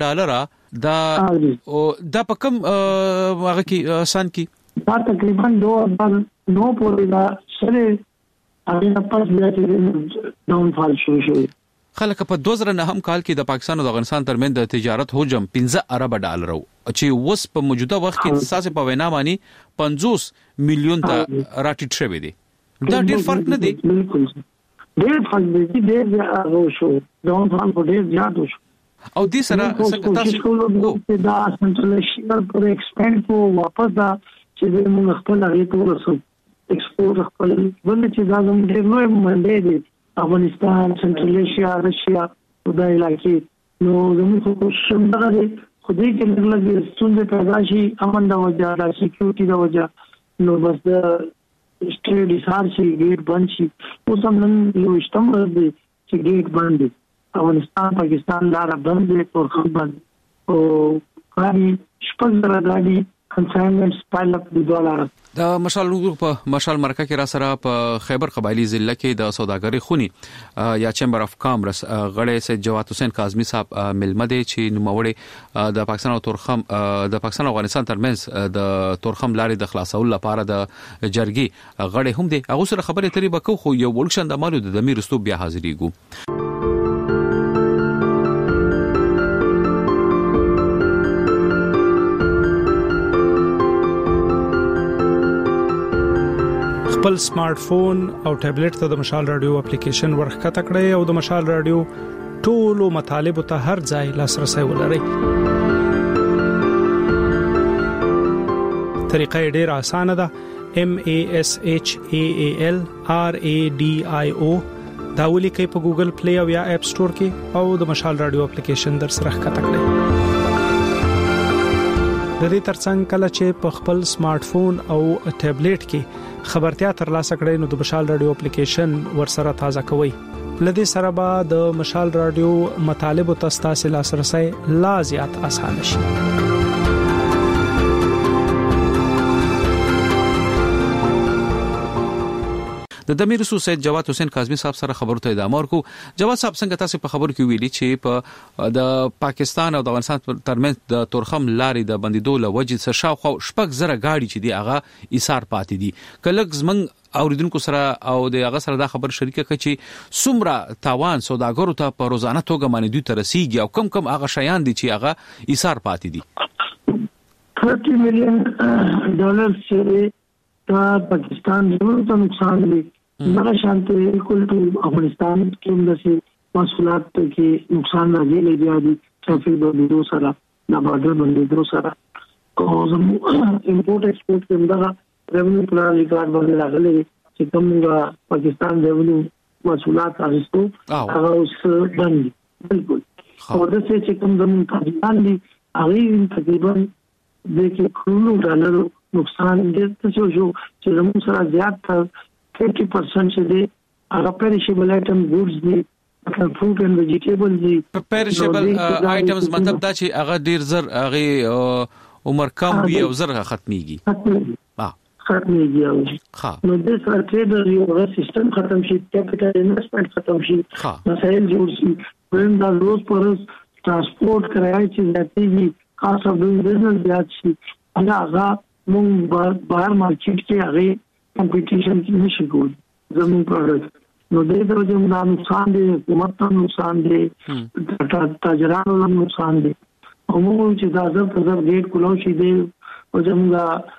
دا په کوم هغه کې سان کې دا تقریبا 2009 پورې دا سره هغه په بیا چې ډاون فال شوی خلک په 2009 کال کې د پاکستان او افغانستان ترمنځ د تجارت حجم $15 ارب چې وس په موجوده وخت کې تاسو په وینا باندې 50 مليون ته راټیټ شوی دی دا ډیر فرق نه دی بالکل ډیر فرق دی ډیر شو ډاون فال په ډیر زیات شو او دې سره تاسو دا سنټرلیشن پر ایکسپاند کو واپس دا چې موږ خپل هغه ته ورسو ایکسپورت خپل ولې چې دا زموږ ډیر نوې منډې دي افغانستان سنټرل ایشیا رشیا او د علاقې نو زموږ خو څنګه دي خو دې کې لږ څنګه پیدا شي امن د وجه د سکیورټي د وجه نو بس د سټریټ ایثار شي ګیټ بند شي اوس هم نن یو استعمال دي چې ګیټ بند دي افغانستان پاکستان لار بند دي تورخم بند او کاری شپږ درادي کنساینمنټس پایل اپ د $2 د مشال مرکه کې را سره په خیبر قبایلی ضلع کې د سوداګری خونی یا چیمبر اف کامرس غړی سید جواد حسین کاظمی صاحب ملمده چې نوموړي د پاکستان او تورخم د پاکستان او افغانستان ترمنځ د تورخم لارې د خلاصول لپاره د جرګي غړي هم دي هغه سره خبرې ترې بکو خو یو ولکشن د مالو د امیر رستو بیا حاضرېګو خپل سمارټ فون او ټابلیټ ته د مشال رادیو اپلیکیشن ورخکته کړئ او د مشال رادیو ټولو مطالب ته هر ځای لاسرسي ولرئ. طریقه ډېره اسانه ده. MASHAALRADIO دا ولیکئ په ګوګل پلی او یا اپ سٹور کې او د مشال رادیو اپلیکیشن در سره ښکته کړئ. د دې ترڅنګ کله چې په خپل سمارټ فون او ټابلیټ کې خبرتیا ترلاسه کړئ نو د مشال رادیو اپلیکیشن ورسره تازه کوئ. لدې سره به د مشال رادیو مطالب او تاسو لاسرسي لا زیات آسان شي. د امیر رستو سید جواد حسین کاظمی صاحب سره خبرو ته ادامه ورکو. جواد صاحب څنګه تاسو په خبرو کې ویلي چې په د پاکستان او د افغانستان ترمنځ د تورخم لارې د بندیدو لوجې سره شاوخوا 6,000 غاړي چې دی هغه ایثار پاتې دي. کله زمنګ اوریدونکو سره او د هغه سره دا خبر شریکه کړي چې څومره تاوان سوداګرو ته په روزانه توګه باندې دوی ترسيږي او کم هغه شیان دي چې هغه ایثار پاتې دي. $30 مليون چې پاکستان ته نقصان دي. هغه شانته بالکل افغانستان کې د مسؤلیت کې نقصان راځي لګیادي ټرافیک بندیدو سره د بارډر بندیدو سره او زموږ امپورټ ایکسپورټ کې دا ریونیو پلان ریکارډ باندې راغلي چې کومه پاکستان ریونیو مسؤلیت راځي هغه اوس باندې بالکل او د څه چې کوم زموږ پاکستان دي هغه تقریبا د $1 نقصان دې څه شو چې زموږ سره زیات 50% چې دی هغه perishable items goods دي fruit and vegetables دي. perishable items مطلب دا چې هغه ډیر زر هغه عمر کم وي او زر ختميږي. ختميږي او نو د سره ټریډر یو سیستم ختم شي، کیپټل انویسټمنٹ ختم شي، مسائل جوړ شي، ورن دا روز پر ترانسپورت کرایه چې زیاتېږي، کاست اف ډوینګ بزنس زیات شي، هغه موږ بهر مارکیټ کې هغه کمپټیشن کې نشي کول زموږ پروډکټ. نو د دې وجه موږ نقصان دي، حکومت ته نقصان دي، تاجرانو ته نقصان دي. موږ چې دا ځل ګیټ کولو شي دی او زموږ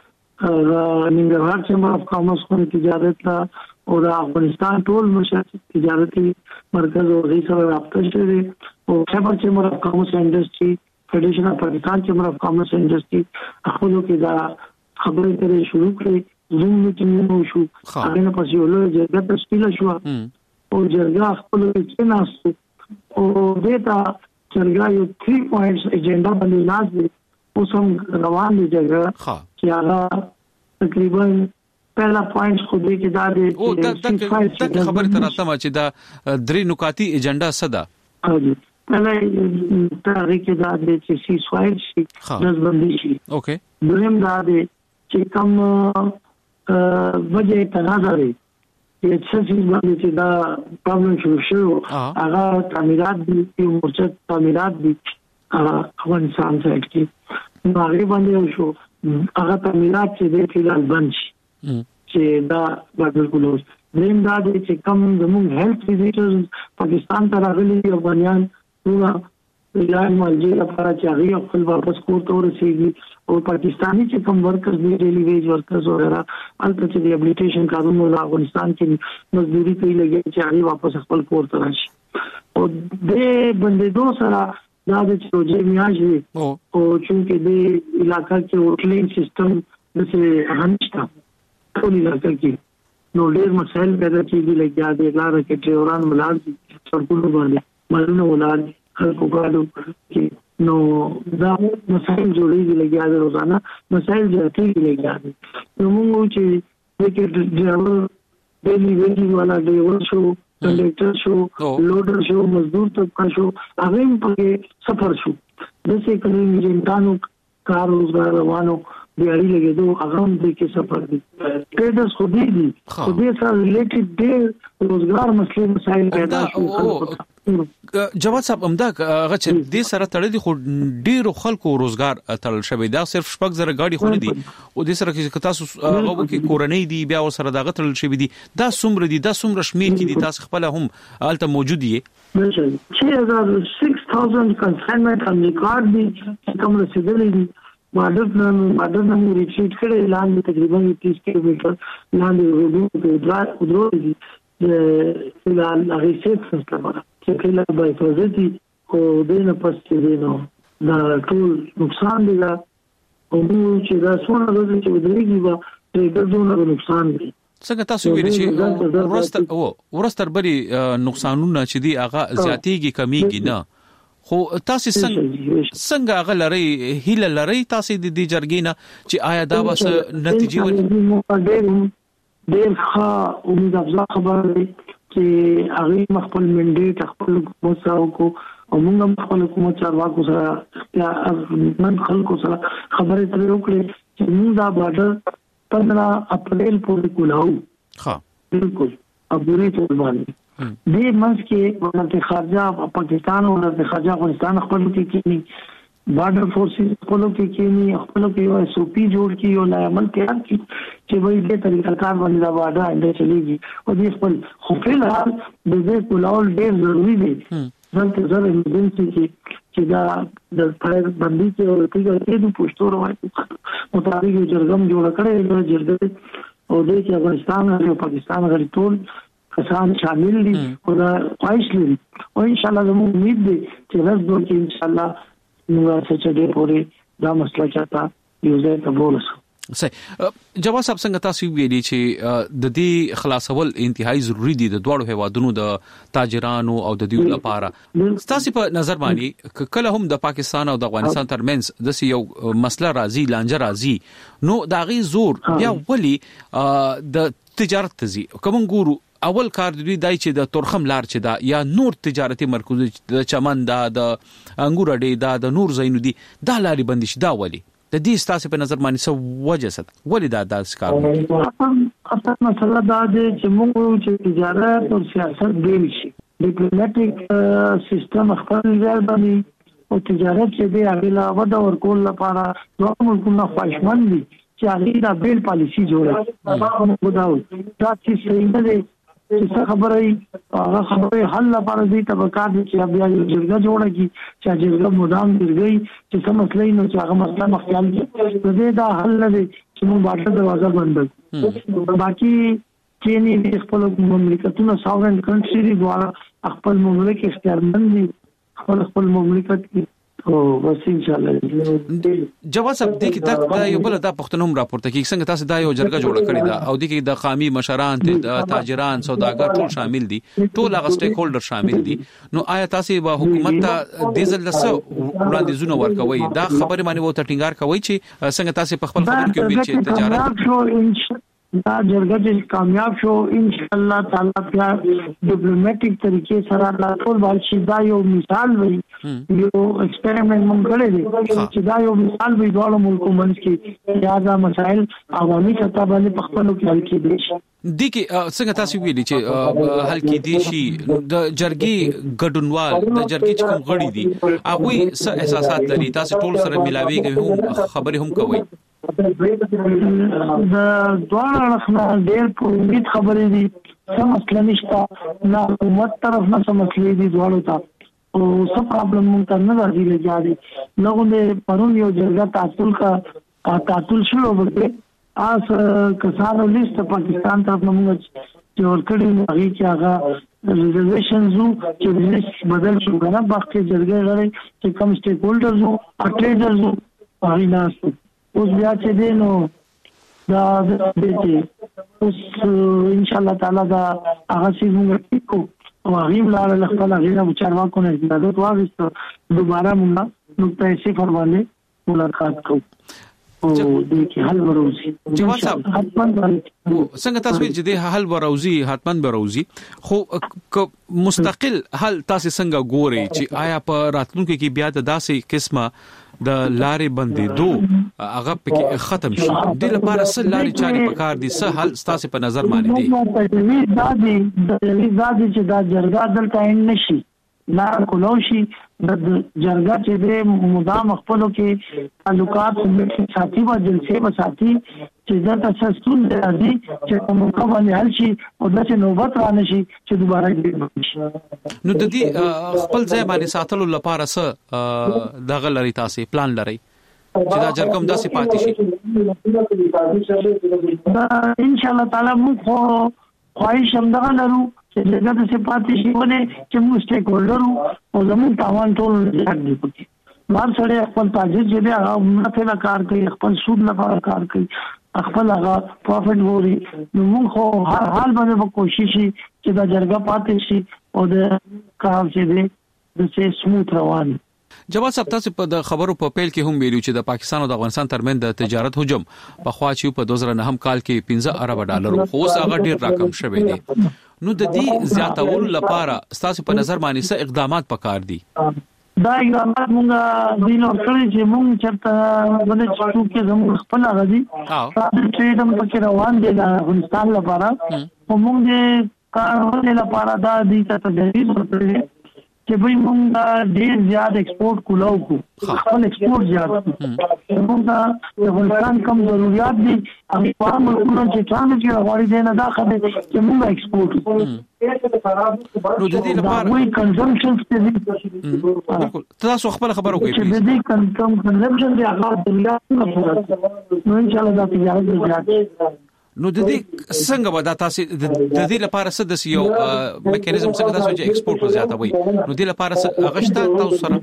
ننګرهار چیمبر اف کامرس کو تجارت لا او افغانستان ټول مشرف تجارتي مرکز او غي سره رابطه شته او خیبر چیمبر اف کامرس انډستری فدریشن اف پاکستان چیمبر اف کامرس انډستری خپل کې دا خبرې کړې شروع کړې، زوم میټینګ مو شو، هغه په سیولو جرګه تشکیل شو او جرګه خپل کې ناس او دیتا جرګه یو 3 پوینټس ایجنډا باندې لاس اوس هم روان دي جرګه چې هغه تقریبا پہلا پوینټ خو دې کې دا دی او د خبره تراتمه چې دا درې نکاتی ایجنډا صدا پہلا تاریخ کې دا دی چې سی سوایل شي نسبندي شي. اوکې دویم دا دی چې کوم وجه تناظر چې څه باندې چې دا پرابلم شو هغه تعمیرات دي، یو مرچت تعمیرات دي افغانستان سایډ کې هغه باندې شو، هغه تعمیرات چې د فلال بند شي چې دا بالکل اوس زم دا چې کوم زموږ هیلث ویزیټرز پاکستان ته راغلي افغانان ټول علاج مالجي لپاره چې هغه خپل واپس کور ته ورسیږي او پاکستانی چې کوم ورکرز دي ډیلی ویج ورکرز وغیرہ البته چې ریهابلیټیشن کارونه د افغانستان کې مزدوري کوي لګي چې هغه واپس خپل کور ته راشي او د بندیدو سره دا د پروژې میاشي او چې د علاقې کې هوټلینګ سیستم د هنشتا ټول علاقې کې نو ډېر مسایل پیدا کیږي لکه د لار کې ډرایوران ملال دي څرګندو باندې مالونه ولال خلکو غاډو کې نو دا مسایل جوړیږي لکه د روزانه مسایل جوړیږي لکه نو موږ چې د ډرایور ډیلی ویج والا ډرایور شو، کنډکټر شو، لوډر شو، مزدور طبقه شو، هغه په سفر شو د څه کلي جنټانو کار روزګار روانو دیاري لګیدو هغه هم د کې سفر دي ټریډرز خو دي خو دې سره ریلیټډ دي روزګار مسلې مسایل پیدا شو. جواد صاحب امدا هغه چې دې سره تړلي خو ډیرو خلکو روزګار تړل شوی دا صرف شپږ زره گاډي خو نه دي او دې سره کې تاسو هغه کې کورنۍ دي بیا سره دا غتل شوی دي دا څومره دي دا څومره شمیر کې دي تاسو خپل هم الته موجود دي 6000 consignment on record دي کوم رسیدلې دي بارډر نه ریچیټ کړي لاندې تقریبا 30 کیلومتر لاندې ودرو دي د هغه سیټ لپاره چې کله به پروژې او دینه پسې دینو دا ټول نقصان دي او چې دا څونه راځي چې ودرېږي به ټریډر زونه نقصان دي. څنګه تاسو ویل چې ورستر بری نقصانونه چې دي هغه زیاتېږي کمیږي نه خو تاسو څنګه هغه لري هیله لري تاسو د دې جرګې نه چې آیا دا بس نتیجې ورکړي ډېر ښه امید افزا خبره ده چې هغه خپل منډیټ خپل مساو کو او موږ خپل حکومت چارواکو سره اختیار من خلکو سره خبرې ترې وکړي چې موږ دا بارډر 15 اپریل پورې کولاو ها بالکل ابوري ټول باندې دې منځ کې وزارت خارجه پاکستان او وزارت خارجه افغانستان خپل کې کېنی بارډر فورسز خپل کې کېنی خپل کې یو اس او پی جوړ کی یو عمل تیار کی چې وایي د طریقه کار باندې دا بارډر انده چلیږي او دې خپل خو فلحال د دې کولول ډېر ضروری دی ځکه زره ایمرجنسي چې دا د فایر باندې کې او کې د پښتو روایت مطابق جرګم جوړ کړي جرګه او د افغانستان او پاکستان غړي ټول کسان شامل دي او دا خواهش لري او ان شاء الله زموږ امید دی چې راځو چې ان شاء الله موږ څه دې پورې دا مسله چاته یو ځای ته ورسو. صحیح جواد صاحب څنګه تاسو ویلي چې د دې خلاصول انتهایی ضروری دي د دوړو هوادونو د تاجرانو او د دیو لپاره تاسو په نظر باندې کله هم د پاکستان او د افغانستان ترمنځ د یو مسله راځي لانجه راځي نو دا غي زور بیا ولی د تجارت تزي کوم ګورو اول کار دوی دای چې د تورخم لار چې دا یا نور تجارتي مرکز د چمن دا د انګور اډې دا د نور زینو دي دا لاري بندش دا ولی د دې ستاسو په نظر باندې څه وجه ست ولی دا کار اصل مسله دا چې موږ چې تجارت او سیاست بیل شي ډیپلوماټیک سیستم خپل ځای باندې او تجارت چې دی هغه لا ودا ورکول لپاره دوه ملکونه خوښمن دي چې هغه دا بیل پالیسی جوړه هغه دا چې صحیح نه دی چې خبره هغه خبره حل لپاره دي طبقات چې بیا یو جرګه جوړه کی چې جرګه مدام درګي چې څه مسلې نو چې هغه مسله مخکال دي دا حل نه دی چې موږ باټه دروازه بند باقي چې خپل مملکتونه ساورن کنټری دي دواره خپل مملکت اختیارمند دي خپل مملکت کې او بس ان شاء الله جواز اب دې کې دا یو بل د پښتنوم راپورته کې څنګه تاسو دا یو جرګه جوړه کړې ده او دې کې د قامي مشران ته تاجران سوداګر ټول شامل دي ټول هغه سټیک هولډر شامل دي نو آیا تاسو به حکومت ته د ځل لسه وړاندیزونه ورکوي دا خبره معنی وو ته ټینګار کوي چې څنګه تاسو په خپل خبرو کې ویل چې تجارت دا جرګه چې کامیاب شو ان شاء الله تعالی بیا ډیپلوماټیک طریقې سره دا ټول بلشي دا یو مثال وي یو ایکسپریمنت مونږ کړی دی چې دا یو مثال وي ډول ملکو منځ کې یا دا مسائل عوامي سطح باندې په خپلو کې حل کېدي شي د کې څنګه تاسو ویلي چې حل کېدي شي د جرګي ګډونوال د جرګي چې کوم غړي دي هغه څه احساسات لري تاسو ټول سره ملاويږي هم خبرې هم کوي د دوه اړخونه ډېر په امید خبرې دي څه مسله نشته نه حکومت طرف نه څه مسلې دي دواړو ته او څه پرابلم مونږ ته نه راځي لګیاري نو پرون یو جرګه تعطل شو ورته اس کسانو لیست پاکستان طرف نه مونږ چې ورکړي هغه چې هغه ریزرویشن زو چې لیست بدل شو کنه باقي جرګه لري چې کوم سټیک هولډرز او ټریډرز او هغه اوس بیا چې دی نو دا چې اوس ان شاء الله تعالی دا هغه څه موږ کو او هغه لاله خپل هغه چارواکو نه اجازه واغسته دوباره موږ نقطه صفر باندې ملاقات کوو او د کې حل وروزي جواز څنګه تاسو چې د حل وروزي حتمن وروزي خو مستقل حل تاسو څنګه ګوري چې آیا په راتلونکو کې بیا د داسې قسمه د لارې بندې دو هغه پکې ختم شي د لپاره څه لارې چاري پکار دي څه حل تاسو په نظر باندې دي چې دا جرګه دلته نشي لار کولوشي د جرګه چې د مدام خپلو کې تعلقات ساتي او جلسې به ساتي چې دا تاسو راځي چې موږ باندې حل شي او د نوبت را نشي چې دوباره دې نو د دې خپل ځای باندې ساتلو لپاره څه دغه لري تاسو پلان لري چې دا جرګه هم داسې پاتې شي ان شاء الله تعالی موږ خواهش هم دغه لرو چې دغه څه پاتې شي ونه چې موږ سټیک هولډر او زموږ تاوان ټول لګي پکې مار سره خپل تاجر چې دی هغه مثلا کار کوي خپل سود لپاره کار کوي خپل هغه پروفټ ووري نو موږ خو هر حال باندې کوشش چې دا جرګه پاتې شي او د کار چې دی د څه سموث روان جواز صاحب تاسو په د خبرو په پیل کې هم ویلو چې د پاکستان او د افغانستان ترمن د تجارت حجم په خوا چې په 2009 کال کې 15 ارب ډالر خو اوس هغه ډیر راکم شوی دی نو د دې زیاتولو لپاره تاسو په نظر باندې څه اقدامات پکار دي دا اقدامات موږ دینو کړی چې موږ چرته باندې چې زموږ خپل غدي چې د پکې روان دي د افغانستان لپاره موږ د کارونه لپاره دا دي ته تجهیز وکړي چې به موږ ډیر زیات ایکسپورت کولو کو خپل ایکسپورت زیات موږ د افغانستان کوم ضرورت دي هغه موږ چې څنګه چې غواړي دې نه دا خبره چې موږ ایکسپورت کوو نو د دې لپاره وی کنزمپشن ستې تاسو خپل خبرو کوي چې د دې کنزمپشن دی هغه دنیا نه پوره نو ان شاء الله دا تجارت زیات نو د دې څنګه ودا تاسو د دې لپاره څه د یو میکانیزم څنګه تاسو چې ایکسپورت زیاتوي نو د لپاره څه غشته تاسو سره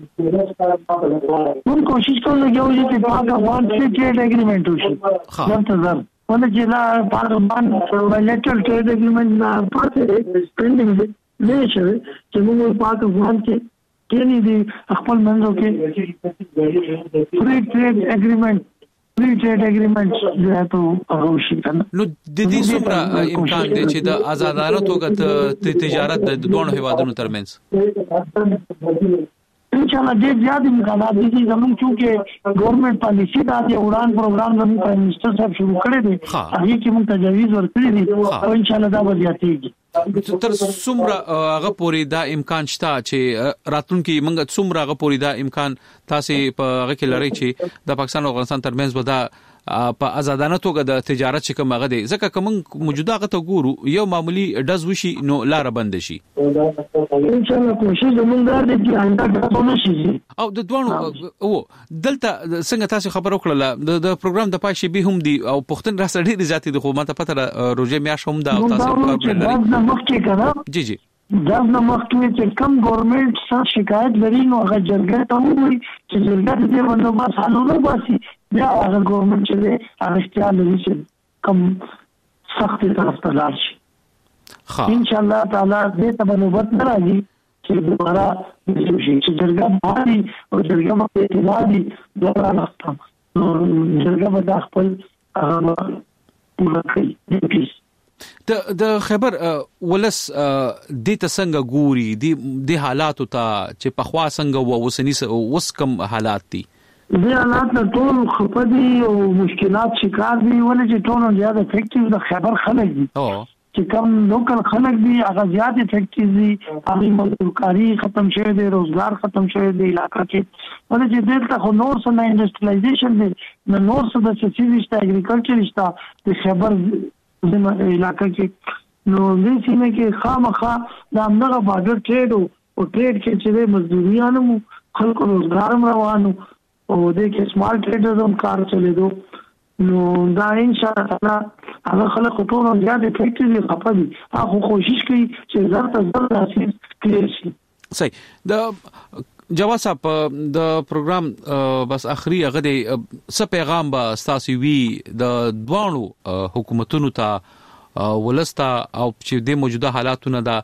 موږ کوشش کوو چې په افغان ټریډ اګریمنت وشي نن ونه چې لا پارلمان بایلیټرل ټریډ اګریمنت نه پاتې پینډینګ دی چې موږ په افغان کې کینی دي خپل منځو کې فری ټریډ اګریمنت free trade agreement जो है तो अवश्य करना। نو د دې څومره امکان دی چې د آزادانه توګه تجارت د دوه هیوادونو ترمنځ इंशाल्लाह ډېر زیات امکانات دي زموږ چې ګورنمنت پالیسی دا دی اوران پروګرام زموږ پرایم منسٹر صاحب شروع کړی دی هغه کې موږ تجویز ورکړی دي او انشاءالله دا به زیاتېږي تر څومره هغه پوری دا امکان شته چې راتلونکي موږ څومره هغه پوری دا امکان تاسو په هغه کې لري چې د پاکستان او افغانستان ترمنځ به دا په آزادانه توګه د تجارت چې کوم هغه دی ځکه کوم موجوده هغه ته ګورو یو معمولی ډز وشي نو لار بند شي انشاءالله کوشش زموږ دا دی چې آینده ډزونه شي او د دوه او دلته څنګه تاسو خبر وکړه د پروګرام د پای شي به هم دی او پښتون را سړي دي ذاتي د خو ماته پته روزه میاش هم دا تاسو دا مخکې کړه جی دا نو مخکې چې کم ګورنمنت څخه شکایت لري نو هغه جرګه ته وایي چې جرګه دې بندوبست حلونه باسي بیا هغه ګورنمنت چې هغه اختیار لري چې کم سخت طرف ته لاړ شي ان شاء الله تعالی دې ته نوبت نه راځي چې دوباره چې جرګه باندې او جرګه په اعتمادي دوباره راځي نو جرګه به خپل پوره کوي د خبر ولس د څنګه ګوري د حالاتو ته چې په خوا څنګه وسنی وس کم حالات دي د حالات ټول خپدي او مشکلات شکار دي ولې چې ټول زیات افیکټیو د خبر خلک دي چې کم لوکل خلک دي هغه زیات افیکټیو دي هغه مزدورکاری ختم شوه دي روزګار ختم شوه دي علاقې کې ولې چې دلته خو نور څه نه انډستریالایزیشن دي نور څه د سیسټم اګریکلچر شته د خبر علاقہ کې نو دې سیمه کې خامخا د امنغه بارډر ټریډ او ټریډ کې چې مزدوریانو خلکو روزګار روانو او دې کې سمال ټریډرزم کار چلے دو نو دا ان شاء الله هغه خلک ټول زیات افیکټیو خپدي هغه کوشش کوي چې زړه حاصل کړي شي صحیح د جواز صاحب د پروګرام بس اخري هغه د څه پیغام به تاسو وی د دوانو حکومتونو ته ولستا او چې د موجوده حالاتونو د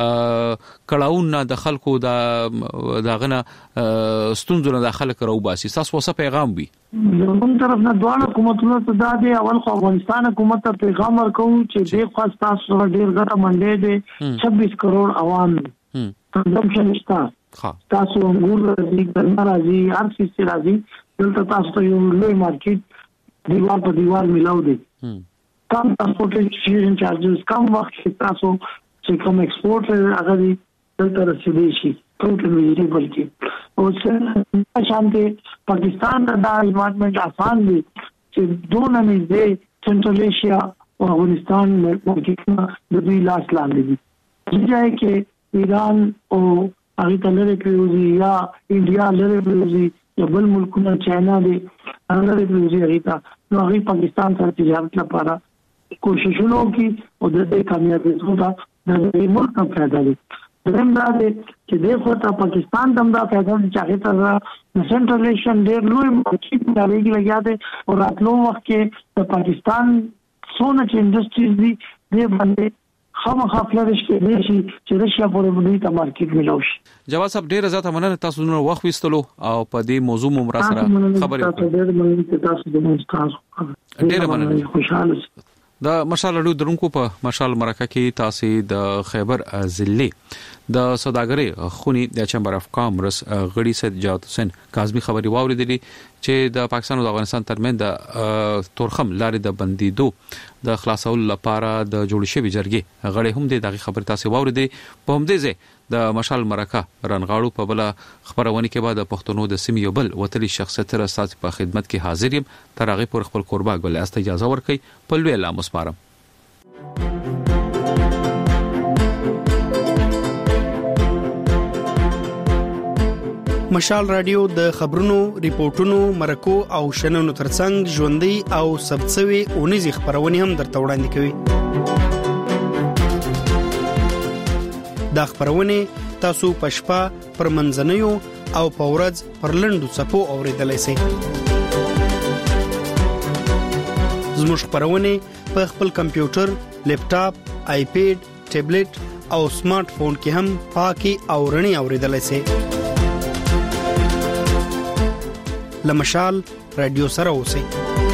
کړهونه د خلکو د غنه ستونزونه د خلک راوباسي تاسو څه پیغام وی زموږ طرف نه دوانو حکومتونو ته دا دی اول خو افغانستان حکومت ته پیغام ورکوم چې د خاص تاسو ډیر غټه منډه دي 26 کروڑ عوام کنزمپشن شته تاسو انګور راځي ګرمه راځي هر څه راځي دلته تاسو ته یو لوی مارکیټ دیوار په دیوار ملاو دي کم ټرانسپورټیشن چارجز کم وخت تاسو چې کوم ایکسپورټ هغه دلته رسیدي شي ټول ویجیبل کې او څنګه شانته پاکستان دا انوایرنمنت آسان دي چې دوه نږدې سنټرل ایشیا او افغانستان مارکیټونه د دوی لاس لاندې دي ځکه چې ایران او هغه تلره پیوزي یا انډیا لره پیوزي یا بل ملکونه چاینا دي هغه لره پیوزي هغه نو هغه پاکستان سره تجارت لپاره کوششونه کوي او د دې کامیابی څخه د ملک په فائدہ دي دریم دا دی چې دغه ته پاکستان دمدا فائدہ چاهي تر سنټرل ایشیا ډېر لوی مارکیټ لري لګیا دي او راتلو وخت کې د پاکستان سونه چې انډستریز دي د باندې خامخا فلریش کې دي چې رشیا پورې باندې ته مارکیټ ملوي جواز صاحب ډېر زیاته مننه تاسو نو وخت وستلو او په دې موضوع مو مرسته خبرې ډېر مننه خوشاله د مشال اډو درونکو په مشال مرکه کې تاسو د خیبر ضلع د سوداګرۍ خونی د چمبر اف کامرس غړي سید جواد حسین کاظمی خبري واوریدلې چې د پاکستان او افغانستان ترمنځ د تورخم لارې د بندیدو د خلاصول لپاره د جوړ شوی جرګې غړي هم د دغه خبر تاسو واوریدې په هم دې د مشال مرکه رنغاړو په بل خبرونه کې بعد پښتونو د سیمې یو بل وتلی شخصیت تر اساس په خدمت کې حاضر یم تر هغه پر خپل قربا ګل است اجازه ورکړي په لوی الله مسپارم مشال رادیو د خبرونو ریپورتونو مرکو او شننو ترڅنګ ژوندۍ او سبڅوي اونیزي خبرونه هم درته وړاندې کوي دا خبرونه تاسو پښپا پر منځنیو او پورز پر لندو صفو اوریدلای شئ زموږ خبرونه په خپل کمپیوټر لیپټاپ آیپیډ ټابلیټ او سمارټ فون کې هم پاکي او رڼي اوریدلای شئ لمشال رادیو سره اوسئ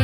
में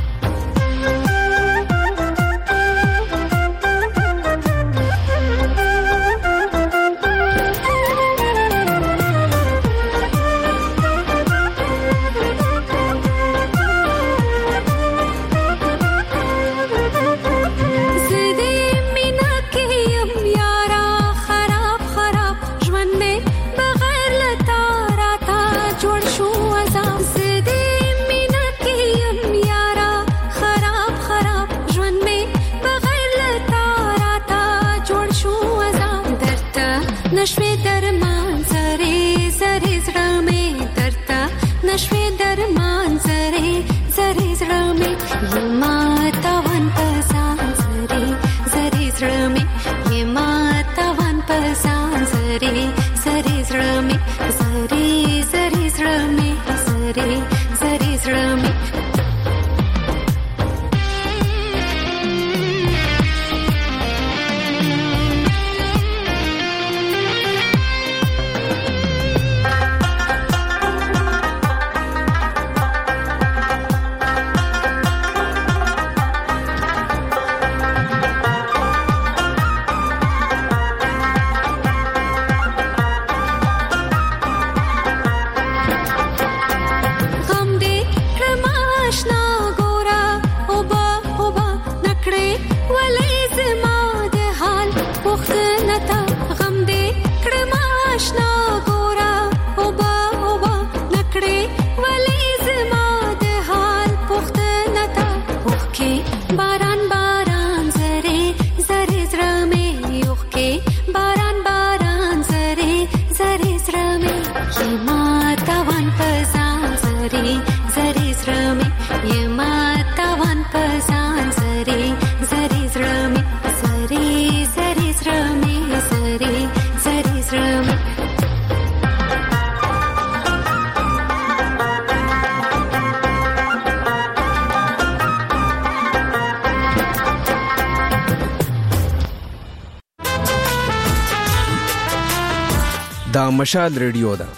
دا مشال ریډیو ده.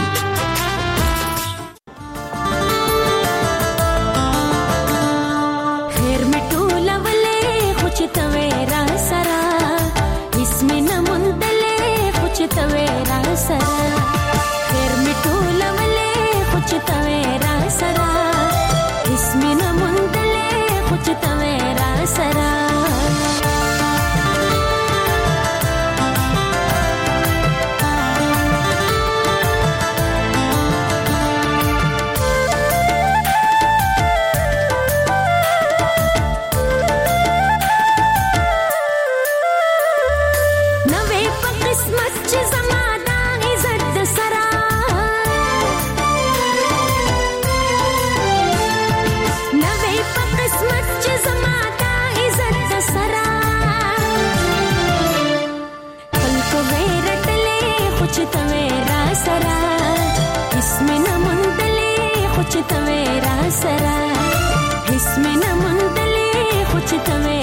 خیر مټوله ولې خو چې توې را سره اسم نه مندلې خو چې توې را سره خیر مټوله ولې خو چې توې را سره اسم نه مندلې خو چې توې را سره چې توې را سره اسم نه مندلې خو چې توې